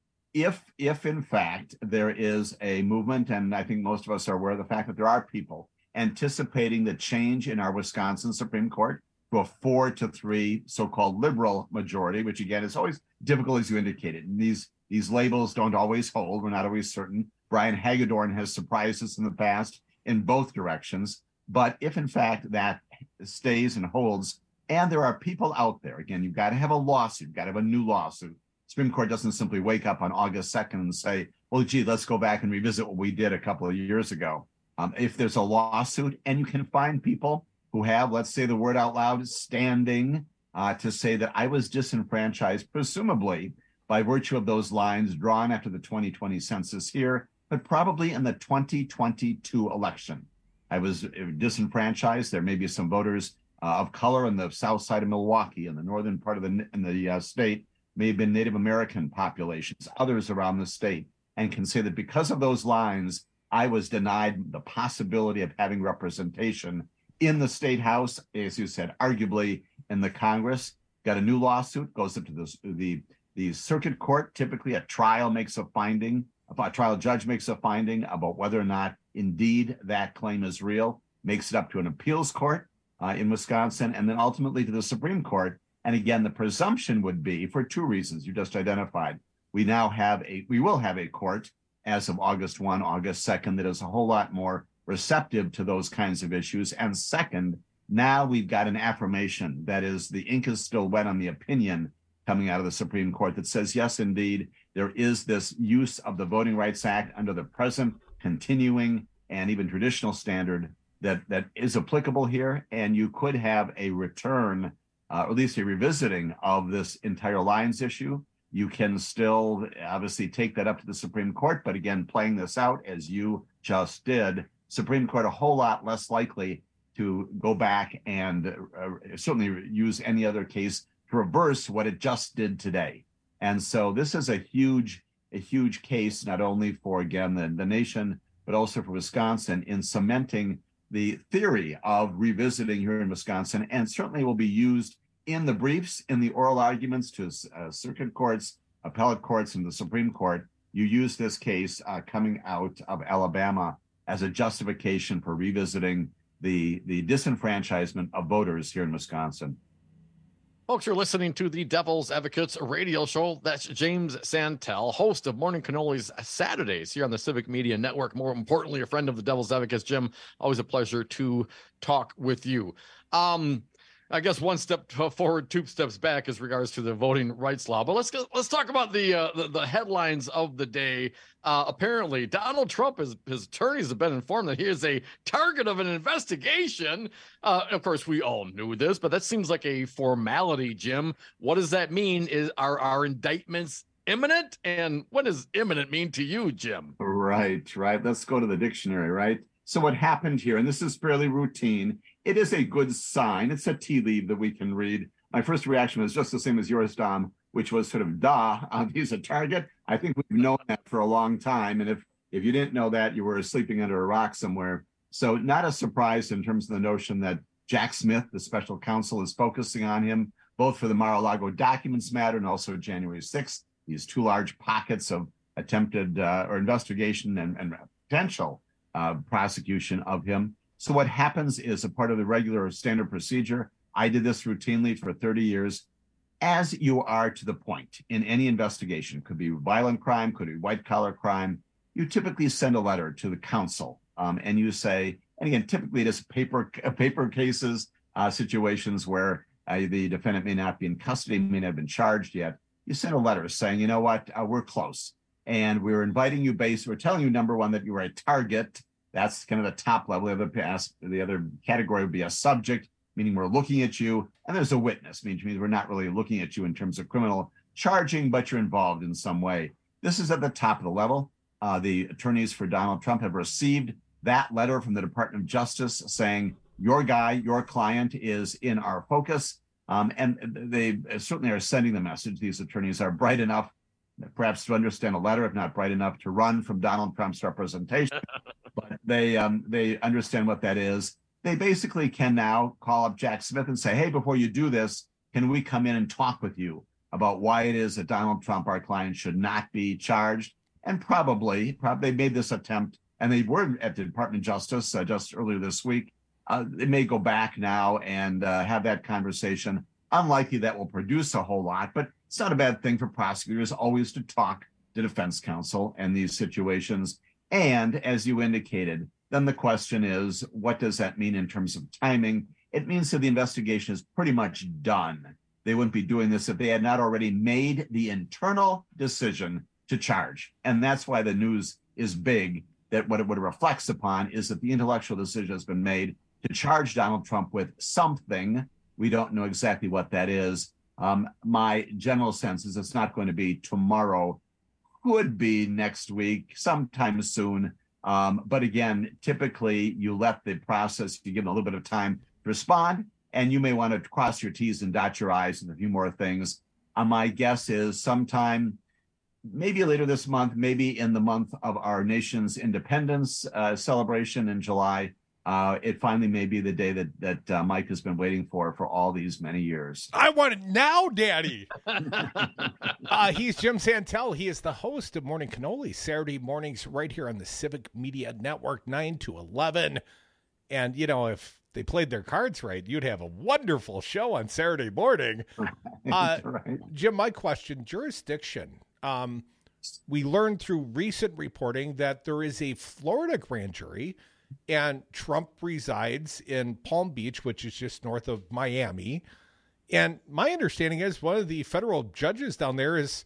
If if in fact there is a movement, and I think most of us are aware of the fact that there are people anticipating the change in our Wisconsin Supreme Court to a four to three so-called liberal majority, which again is always difficult as you indicated. And these these labels don't always hold. We're not always certain. Brian Hagedorn has surprised us in the past in both directions. But if in fact that stays and holds, and there are people out there, again, you've got to have a lawsuit, you've got to have a new lawsuit. Supreme Court doesn't simply wake up on August second and say, well, gee, let's go back and revisit what we did a couple of years ago. Um, if there's a lawsuit and you can find people who have, let's say the word out loud, standing uh, to say that I was disenfranchised, presumably by virtue of those lines drawn after the twenty twenty census here, but probably in the twenty twenty-two election. I was disenfranchised. There may be some voters uh, of color in the south side of Milwaukee, in the northern part of the, in the uh, state, may have been Native American populations, others around the state, and can say that because of those lines, I was denied the possibility of having representation in the state house, as you said, arguably in the Congress. Got a new lawsuit, goes up to the, the, the circuit court. Typically, a trial makes a finding, a trial judge makes a finding about whether or not indeed that claim is real, makes it up to an appeals court uh, in Wisconsin, and then ultimately to the Supreme Court. And again, the presumption would be, for two reasons you just identified. We now have a, we will have a court as of August first, August second, that is a whole lot more receptive to those kinds of issues. And second, now we've got an affirmation, that is, the ink is still wet on the opinion coming out of the Supreme Court that says, yes, indeed, there is this use of the Voting Rights Act under the present continuing and even traditional standard that, that is applicable here. And you could have a return, uh, or at least a revisiting of this entire lines issue. You can still obviously take that up to the Supreme Court, but again, playing this out as you just did, Supreme Court a whole lot less likely to go back and uh, certainly use any other case to reverse what it just did today. And so this is a huge, a huge case, not only for, again, the, the nation, but also for Wisconsin in cementing the theory of revisiting here in Wisconsin, and certainly will be used in the briefs, in the oral arguments to uh, circuit courts, appellate courts, and the Supreme Court. You use this case uh, coming out of Alabama as a justification for revisiting the, the disenfranchisement of voters here in Wisconsin. Folks, you're listening to the Devil's Advocates radio show. That's James Santel, host of Morning Cannolis Saturdays here on the Civic Media Network. More importantly, a friend of the Devil's Advocates. Jim, always a pleasure to talk with you. Um, I guess one step forward, two steps back as regards to the voting rights law. But let's go, let's talk about the, uh, the the headlines of the day. Uh, apparently, Donald Trump, his, his attorneys have been informed that he is a target of an investigation. Uh, of course, we all knew this, but that seems like a formality, Jim. What does that mean? Is are our indictments imminent? And what does imminent mean to you, Jim? Right, right. Let's go to the dictionary, right? So what happened here, and this is fairly routine, it is a good sign. It's a tea leaf that we can read. My first reaction was just the same as yours, Dom, which was sort of, duh, um, he's a target. I think we've known that for a long time. And if, if you didn't know that, you were sleeping under a rock somewhere. So not a surprise in terms of the notion that Jack Smith, the special counsel, is focusing on him, both for the Mar-a-Lago documents matter and also January sixth, these two large pockets of attempted uh, or investigation and, and potential uh, prosecution of him. So what happens is a part of the regular standard procedure. I did this routinely for thirty years. As you are to the point in any investigation, could be violent crime, could be white collar crime, you typically send a letter to the counsel um, and you say, and again, typically it is paper, paper cases, uh, situations where uh, the defendant may not be in custody, may not have been charged yet. You send a letter saying, you know what, uh, we're close. And we're inviting you based, we're telling you, number one, that you are a target. That's kind of the top level. The other, the other category would be a subject, meaning we're looking at you. And there's a witness, which means we're not really looking at you in terms of criminal charging, but you're involved in some way. This is at the top of the level. Uh, the attorneys for Donald Trump have received that letter from the Department of Justice saying, your guy, your client is in our focus. Um, and they certainly are sending the message. These attorneys are bright enough, perhaps to understand a letter, if not bright enough to run from Donald Trump's representation. But they um, they understand what that is. They basically can now call up Jack Smith and say, hey, before you do this, can we come in and talk with you about why it is that Donald Trump, our client, should not be charged? And probably, probably they made this attempt, and they were at the Department of Justice uh, just earlier this week. Uh, they may go back now and uh, have that conversation. Unlikely that will produce a whole lot, but it's not a bad thing for prosecutors always to talk to defense counsel in these situations. And as you indicated, then the question is, what does that mean in terms of timing? It means that the investigation is pretty much done. They wouldn't be doing this if they had not already made the internal decision to charge. And that's why the news is big, that what it, what it reflects upon is that the intellectual decision has been made to charge Donald Trump with something. We don't know exactly what that is. Um, my general sense is it's not going to be tomorrow. Could be next week, sometime soon. Um, but again, typically you let the process, you give them a little bit of time to respond, and you may want to cross your T's and dot your I's and a few more things. Uh, my guess is sometime maybe later this month, maybe in the month of our nation's independence uh, celebration in July, uh, it finally may be the day that that uh, Mike has been waiting for for all these many years. I want it now, Daddy. uh, he's Jim Santel. He is the host of Morning Cannoli, Saturday mornings right here on the Civic Media Network, nine to eleven. And, you know, if they played their cards right, you'd have a wonderful show on Saturday morning. Uh, right. Jim, my question, jurisdiction. Um, we learned through recent reporting that there is a Florida grand jury, and Trump resides in Palm Beach, which is just north of Miami. And my understanding is one of the federal judges down there is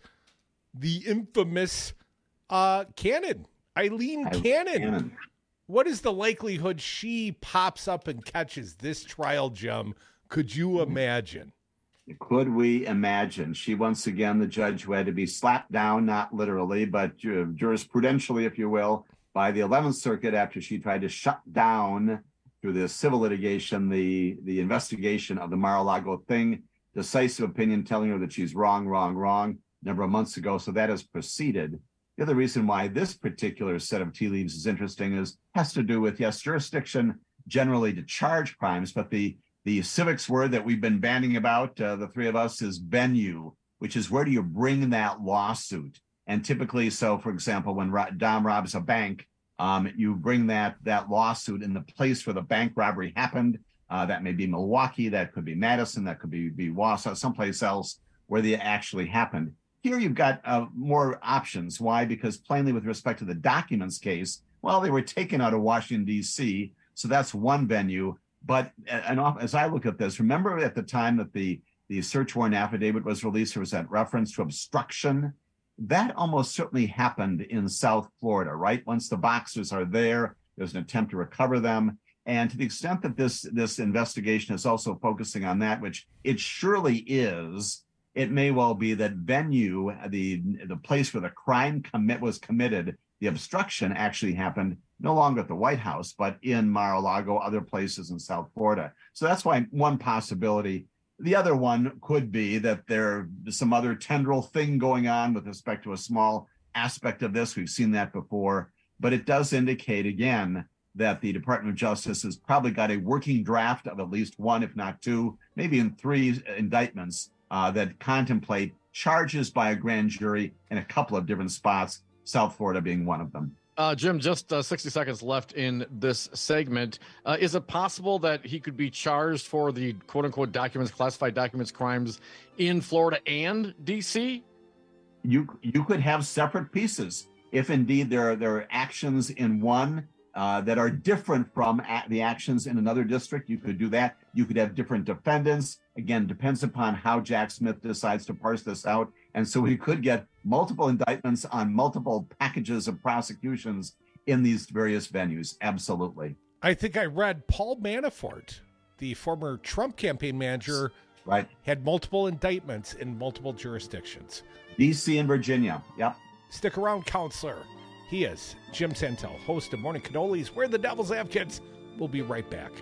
the infamous uh, Cannon, Eileen Cannon. Cannon. What is the likelihood she pops up and catches this trial, Jim? Could you imagine? Could we imagine? She, once again, the judge who had to be slapped down, not literally, but jurisprudentially, if you will, by the eleventh Circuit after she tried to shut down through the civil litigation, the, the investigation of the Mar-a-Lago thing, decisive opinion telling her that she's wrong, wrong, wrong, a number of months ago. So that has proceeded. The other reason why this particular set of tea leaves is interesting is has to do with, yes, jurisdiction generally to charge crimes, but the The civics word that we've been bandying about, uh, the three of us, is venue, which is where do you bring that lawsuit? And typically, so for example, when Dom robs a bank, um, you bring that that lawsuit in the place where the bank robbery happened. Uh, that may be Milwaukee, that could be Madison, that could be, be Wausau, someplace else where they actually happened. Here you've got uh, more options. Why? Because plainly with respect to the documents case, well, they were taken out of Washington, D C, so that's one venue. But and as I look at this, remember at the time that the, the search warrant affidavit was released, there was that reference to obstruction. That almost certainly happened in South Florida, right? Once the boxers are there, there's an attempt to recover them. And to the extent that this, this investigation is also focusing on that, which it surely is, it may well be that venue, the, the place where the crime commit was committed, the obstruction actually happened no longer at the White House, but in Mar-a-Lago, other places in South Florida. So that's why one possibility. The other one could be that there's some other tendril thing going on with respect to a small aspect of this. We've seen that before, but it does indicate again that the Department of Justice has probably got a working draft of at least one, if not two, maybe in three indictments uh, that contemplate charges by a grand jury in a couple of different spots, South Florida being one of them. Uh, Jim, just uh, sixty seconds left in this segment. Uh, is it possible that he could be charged for the quote-unquote documents, classified documents crimes in Florida and D C? You you could have separate pieces. If indeed there are, there are actions in one uh, that are different from a- the actions in another district, you could do that. You could have different defendants. Again, depends upon how Jack Smith decides to parse this out. And so we could get multiple indictments on multiple packages of prosecutions in these various venues. Absolutely. I think I read Paul Manafort, the former Trump campaign manager, right, had multiple indictments in multiple jurisdictions. D C and Virginia. Yep. Stick around, counselor. He is Jim Santel, host of Morning Cannolis. We're the Devil's Advocates. We'll be right back.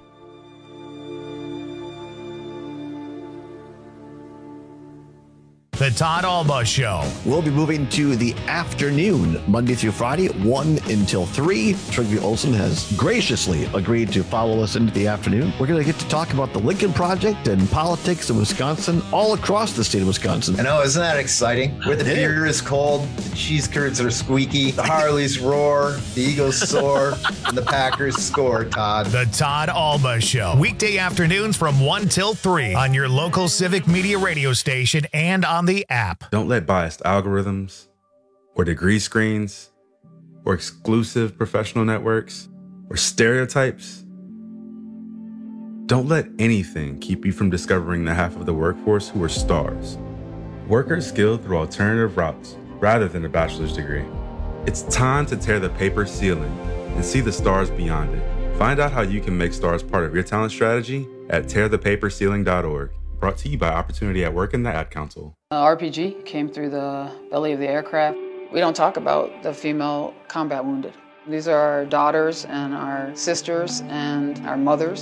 The Todd Alba Show. We'll be moving to the afternoon, Monday through Friday, one until three. Trygve Olsen has graciously agreed to follow us into the afternoon. We're going to get to talk about the Lincoln Project and politics in Wisconsin, all across the state of Wisconsin. I know, isn't that exciting? Where the beer is cold, the cheese curds are squeaky, the Harleys roar, the Eagles soar, and the Packers score, Todd. The Todd Alba Show. Weekday afternoons from one till three on your local Civic Media radio station and on the app. Don't let biased algorithms or degree screens or exclusive professional networks or stereotypes. Don't let anything keep you from discovering the half of the workforce who are stars. Workers skilled through alternative routes rather than a bachelor's degree. It's time to tear the paper ceiling and see the stars beyond it. Find out how you can make stars part of your talent strategy at tear the paper ceiling dot org. Brought to you by Opportunity at Work and the Ad Council. Uh, R P G came through the belly of the aircraft. We don't talk about the female combat wounded. These are our daughters and our sisters and our mothers.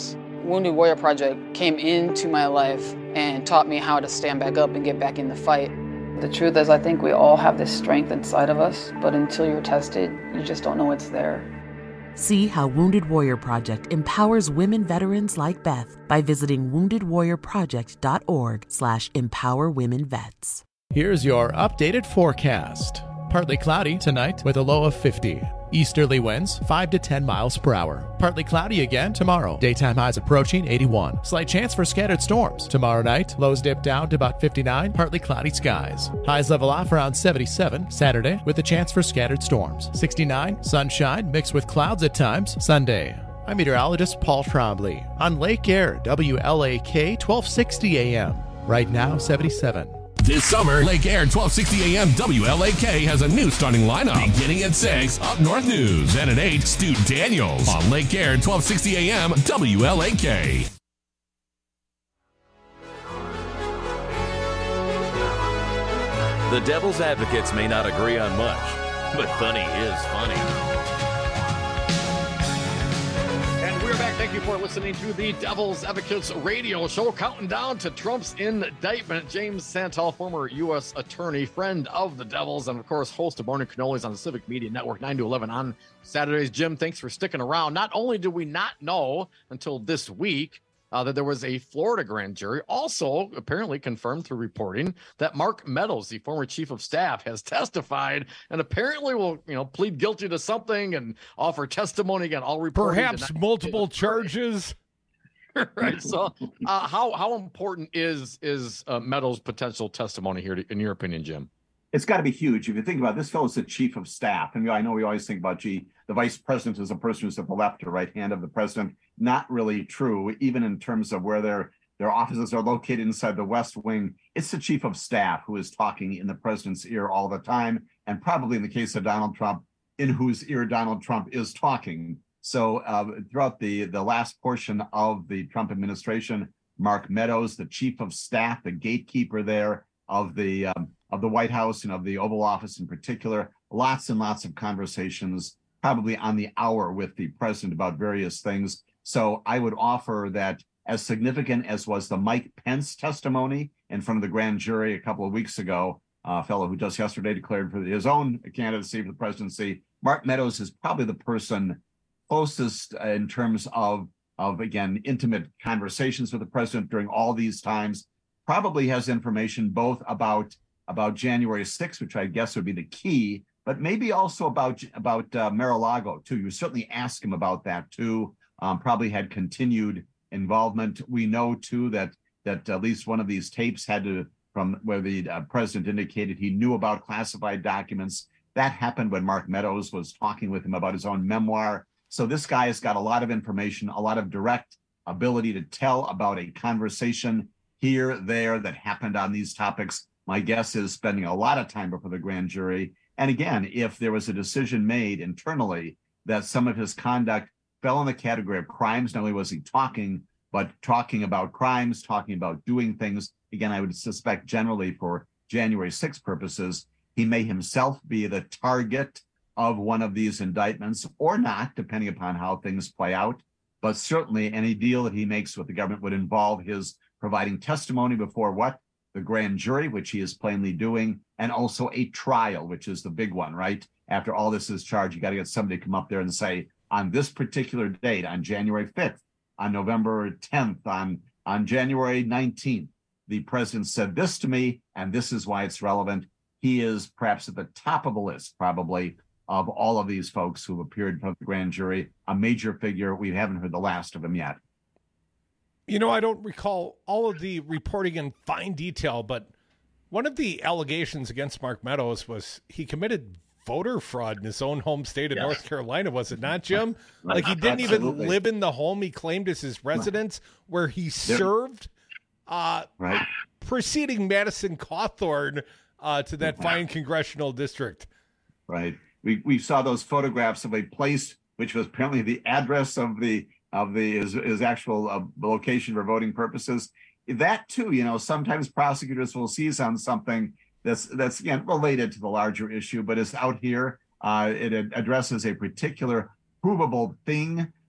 Wounded Warrior Project came into my life and taught me how to stand back up and get back in the fight. The truth is, I think we all have this strength inside of us, but until you're tested, you just don't know it's there. See how Wounded Warrior Project empowers women veterans like Beth by visiting wounded warrior project dot org slash empower women vets. Here's your updated forecast. Partly cloudy tonight with a low of fifty. Easterly winds five to ten miles per hour. Partly cloudy again tomorrow. Daytime highs approaching eighty-one. Slight chance for scattered storms. Tomorrow night, lows dip down to about fifty-nine. Partly cloudy skies. Highs level off around seventy-seven. Saturday with a chance for scattered storms. sixty-nine. Sunshine mixed with clouds at times. Sunday. I'm meteorologist Paul Trombley on Lake Air, W L A K twelve sixty A M. Right now, seventy-seven. This summer, Lake Air twelve sixty A M W L A K has a new starting lineup. Beginning at six, Up North News. And at eight, Stu Daniels on Lake Air twelve sixty A M W L A K. The Devil's Advocates may not agree on much, but funny is funny. Thank you for listening to the Devil's Advocates radio show. Counting down to Trump's indictment. James Santel, former U S attorney, friend of the Devils, and of course, host of Morning Cannolis on the Civic Media Network, nine to eleven on Saturdays. Jim, thanks for sticking around. Not only did we not know until this week uh, that there was a Florida grand jury, also apparently confirmed through reporting that Mark Meadows, the former chief of staff, has testified and apparently will, you know, plead guilty to something and offer testimony again. All reporting perhaps multiple charges. Right. So, uh, how how important is is uh, Meadows' potential testimony here, to, in your opinion, Jim? It's got to be huge. If you think about it, this fellow's the chief of staff. And I know we always think about, gee, the vice president is a person who's at the left or right hand of the president. Not really true, even in terms of where their, their offices are located inside the West Wing. It's the chief of staff who is talking in the president's ear all the time. And probably in the case of Donald Trump, in whose ear Donald Trump is talking. So uh, throughout the, the last portion of the Trump administration, Mark Meadows, the chief of staff, the gatekeeper there of the um, of the White House and of the Oval Office in particular, lots and lots of conversations, probably on the hour with the president about various things. So I would offer that as significant as was the Mike Pence testimony in front of the grand jury a couple of weeks ago, a fellow who just yesterday declared for his own candidacy for the presidency, Mark Meadows is probably the person closest in terms of, of again, intimate conversations with the president during all these times, probably has information both about about January sixth, which I guess would be the key, but maybe also about about uh, Mar-a-Lago too. You certainly ask him about that too. Um, probably had continued involvement. We know too that that at least one of these tapes had to, from where the uh, president indicated he knew about classified documents. That happened when Mark Meadows was talking with him about his own memoir. So this guy has got a lot of information, a lot of direct ability to tell about a conversation here, there that happened on these topics. My guess is spending a lot of time before the grand jury. And again, if there was a decision made internally that some of his conduct fell in the category of crimes, not only was he talking, but talking about crimes, talking about doing things, again, I would suspect generally for January sixth purposes, he may himself be the target of one of these indictments or not, depending upon how things play out. But certainly any deal that he makes with the government would involve his providing testimony before what? The grand jury, which he is plainly doing, and also a trial, which is the big one, right? After all this is charged, you got to get somebody to come up there and say, on this particular date, on January fifth, on November tenth, on, on January nineteenth, the president said this to me, and this is why it's relevant. He is perhaps at the top of the list, probably, of all of these folks who have appeared before the grand jury, a major figure. We haven't heard the last of him yet. You know, I don't recall all of the reporting in fine detail, but one of the allegations against Mark Meadows was he committed voter fraud in his own home state of yes. North Carolina, was it not, Jim? Like he didn't Absolutely. even live in the home he claimed as his residence where he served, uh, right. preceding Madison Cawthorn uh, to that fine congressional district. Right. We we saw those photographs of a place which was apparently the address of the of the his, his actual uh, location for voting purposes. That too, you know, sometimes prosecutors will seize on something that's that's again related to the larger issue, but is out here. Uh, it addresses a particular provable thing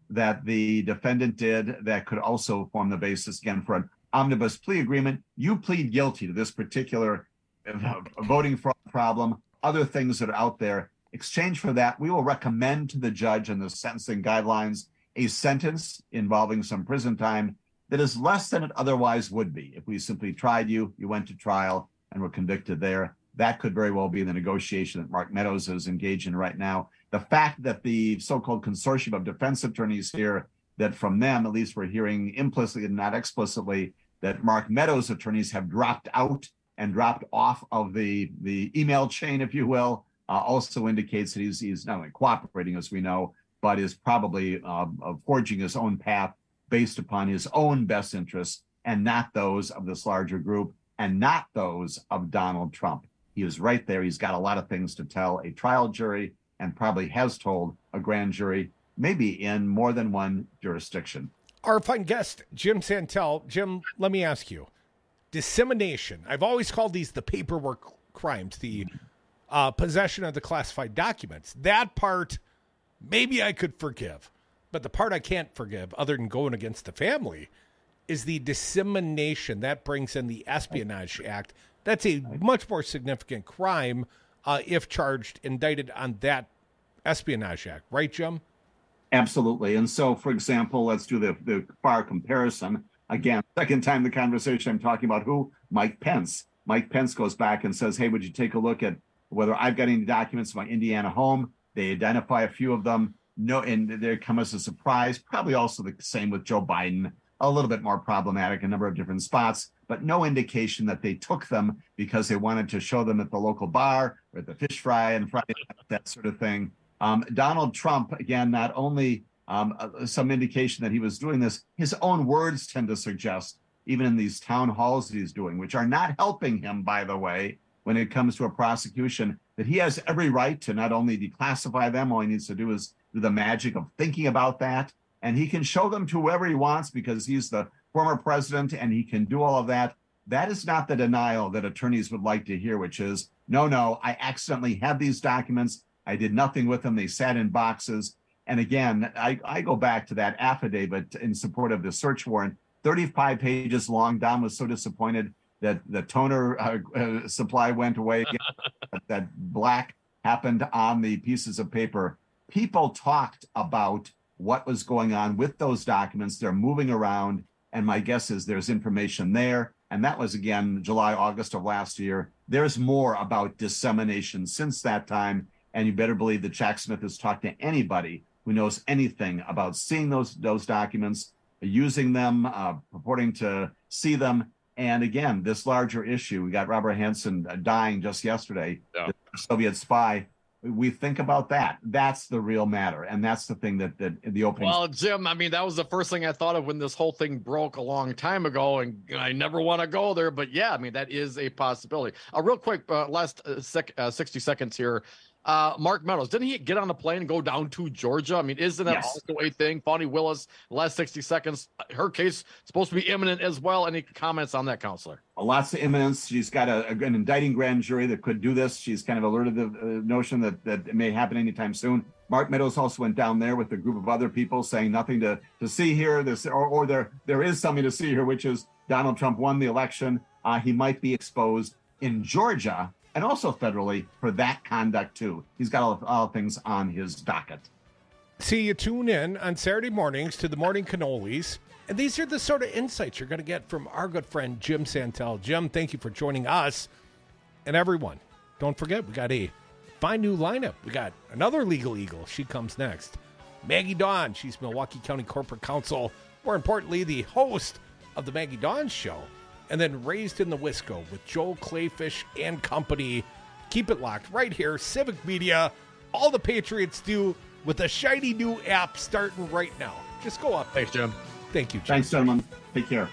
that the defendant did that could also form the basis, again, for an omnibus plea agreement. You plead guilty to this particular voting fraud problem, other things that are out there. Exchange for that, we will recommend to the judge in the sentencing guidelines a sentence involving some prison time that is less than it otherwise would be. If we simply tried you, you went to trial and were convicted there, that could very well be the negotiation that Mark Meadows is engaged in right now. The fact that the so-called consortium of defense attorneys here, that from them, at least we're hearing implicitly and not explicitly, that Mark Meadows' attorneys have dropped out and dropped off of the, the email chain, if you will, uh, also indicates that he's, he's not only cooperating, as we know, but is probably uh, forging his own path based upon his own best interests and not those of this larger group and not those of Donald Trump. He is right there. He's got a lot of things to tell a trial jury and probably has told a grand jury, maybe in more than one jurisdiction. Our fine guest, Jim Santel. Jim, let me ask you, dissemination. I've always called these the paperwork crimes, the uh, possession of the classified documents. That part, maybe I could forgive. But the part I can't forgive, other than going against the family, is the dissemination. That brings in the Espionage Act. That's a much more significant crime uh, if charged, indicted on that Espionage Act. Right, Jim? Absolutely. And so, for example, let's do the, the far comparison. Again, second time the conversation, I'm talking about who? Mike Pence. Mike Pence goes back and says, hey, would you take a look at whether I've got any documents in my Indiana home? They identify a few of them. No, and they come as a surprise. Probably also the same with Joe Biden. A little bit more problematic, a number of different spots, but no indication that they took them because they wanted to show them at the local bar or at the fish fry and Friday, that sort of thing. Um, Donald Trump, again, not only um, uh, some indication that he was doing this, his own words tend to suggest, even in these town halls that he's doing, which are not helping him, by the way, when it comes to a prosecution, that he has every right to not only declassify them, all he needs to do is do the magic of thinking about that, and he can show them to whoever he wants because he's the former president and he can do all of that. That is not the denial that attorneys would like to hear, which is, no, no, I accidentally had these documents. I did nothing with them. They sat in boxes. And again, I, I go back to that affidavit in support of the search warrant, thirty-five pages long. Don was so disappointed that the toner uh, uh, supply went away, that black happened on the pieces of paper. People talked about what was going on with those documents. They're moving around, and my guess is there's information there. And that was, again, July, August of last year. There's more about dissemination since that time, and you better believe that Jack Smith has talked to anybody who knows anything about seeing those, those documents, using them, uh, purporting to see them. And again, this larger issue, we got Robert Hansen dying just yesterday, yeah. The Soviet spy. We think about that. That's the real matter. And that's the thing that, that in the opening. Well, Jim, I mean, that was the first thing I thought of when this whole thing broke a long time ago. And I never want to go there. But yeah, I mean, that is a possibility. Uh, real quick, uh, last uh, sec- uh, sixty seconds here. Uh, Mark Meadows, didn't he get on a plane and go down to Georgia? I mean, isn't that yes. also a thing? Fani Willis, last sixty seconds, her case supposed to be imminent as well. Any comments on that, Counselor? Well, lots of imminence. She's got a, an indicting grand jury that could do this. She's kind of alerted the uh, notion that, that it may happen anytime soon. Mark Meadows also went down there with a group of other people saying nothing to, to see here. This or, or there there is something to see here, which is Donald Trump won the election. Uh, he might be exposed in Georgia and also federally for that conduct, too. He's got all, all things on his docket. See, you tune in on Saturday mornings to the Morning Cannolis, and these are the sort of insights you're going to get from our good friend Jim Santel. Jim, thank you for joining us. And everyone, don't forget, we got a fine new lineup. We got another legal eagle. She comes next. Maggie Dawn, she's Milwaukee County Corporate Counsel. More importantly, the host of the Maggie Dawn Show. And then Raised in the Wisco with Joel Clayfish and company. Keep it locked right here. Civic Media, all the Patriots do with a shiny new app starting right now. Just go up. Thanks, Jim. Thank you, Jim. Thanks, gentlemen. Take care.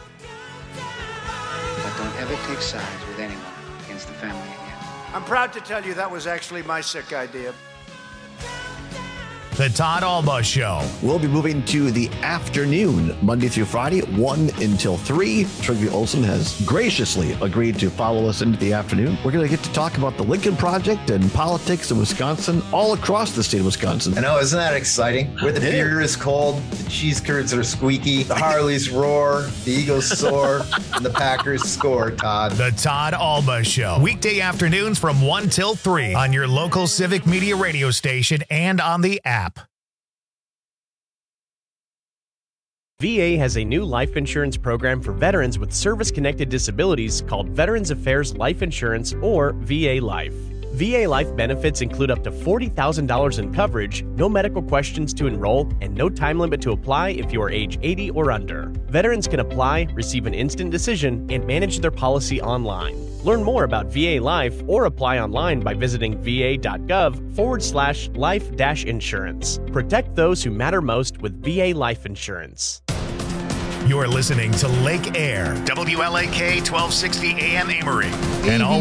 But don't ever take sides with anyone against the family again. I'm proud to tell you that was actually my sick idea. The Todd Alba Show. We'll be moving to the afternoon, Monday through Friday, one until three. Trygve Olsen has graciously agreed to follow us into the afternoon. We're going to get to talk about the Lincoln Project and politics in Wisconsin, all across the state of Wisconsin. I know, isn't that exciting? Where the Yeah. beer is cold, the cheese curds are squeaky, the Harleys roar, the Eagles soar, and the Packers score, Todd. The Todd Alba Show. Weekday afternoons from one till three on your local Civic Media radio station and on the app. V A has a new life insurance program for veterans with service-connected disabilities called Veterans Affairs Life Insurance, or V A Life. V A Life benefits include up to forty thousand dollars in coverage, no medical questions to enroll, and no time limit to apply if you are age eighty or under. Veterans can apply, receive an instant decision, and manage their policy online. Learn more about V A Life or apply online by visiting va.gov forward slash life dash insurance. Protect those who matter most with V A Life Insurance. You're listening to Lake Air, W L A K twelve sixty A M Amory, and all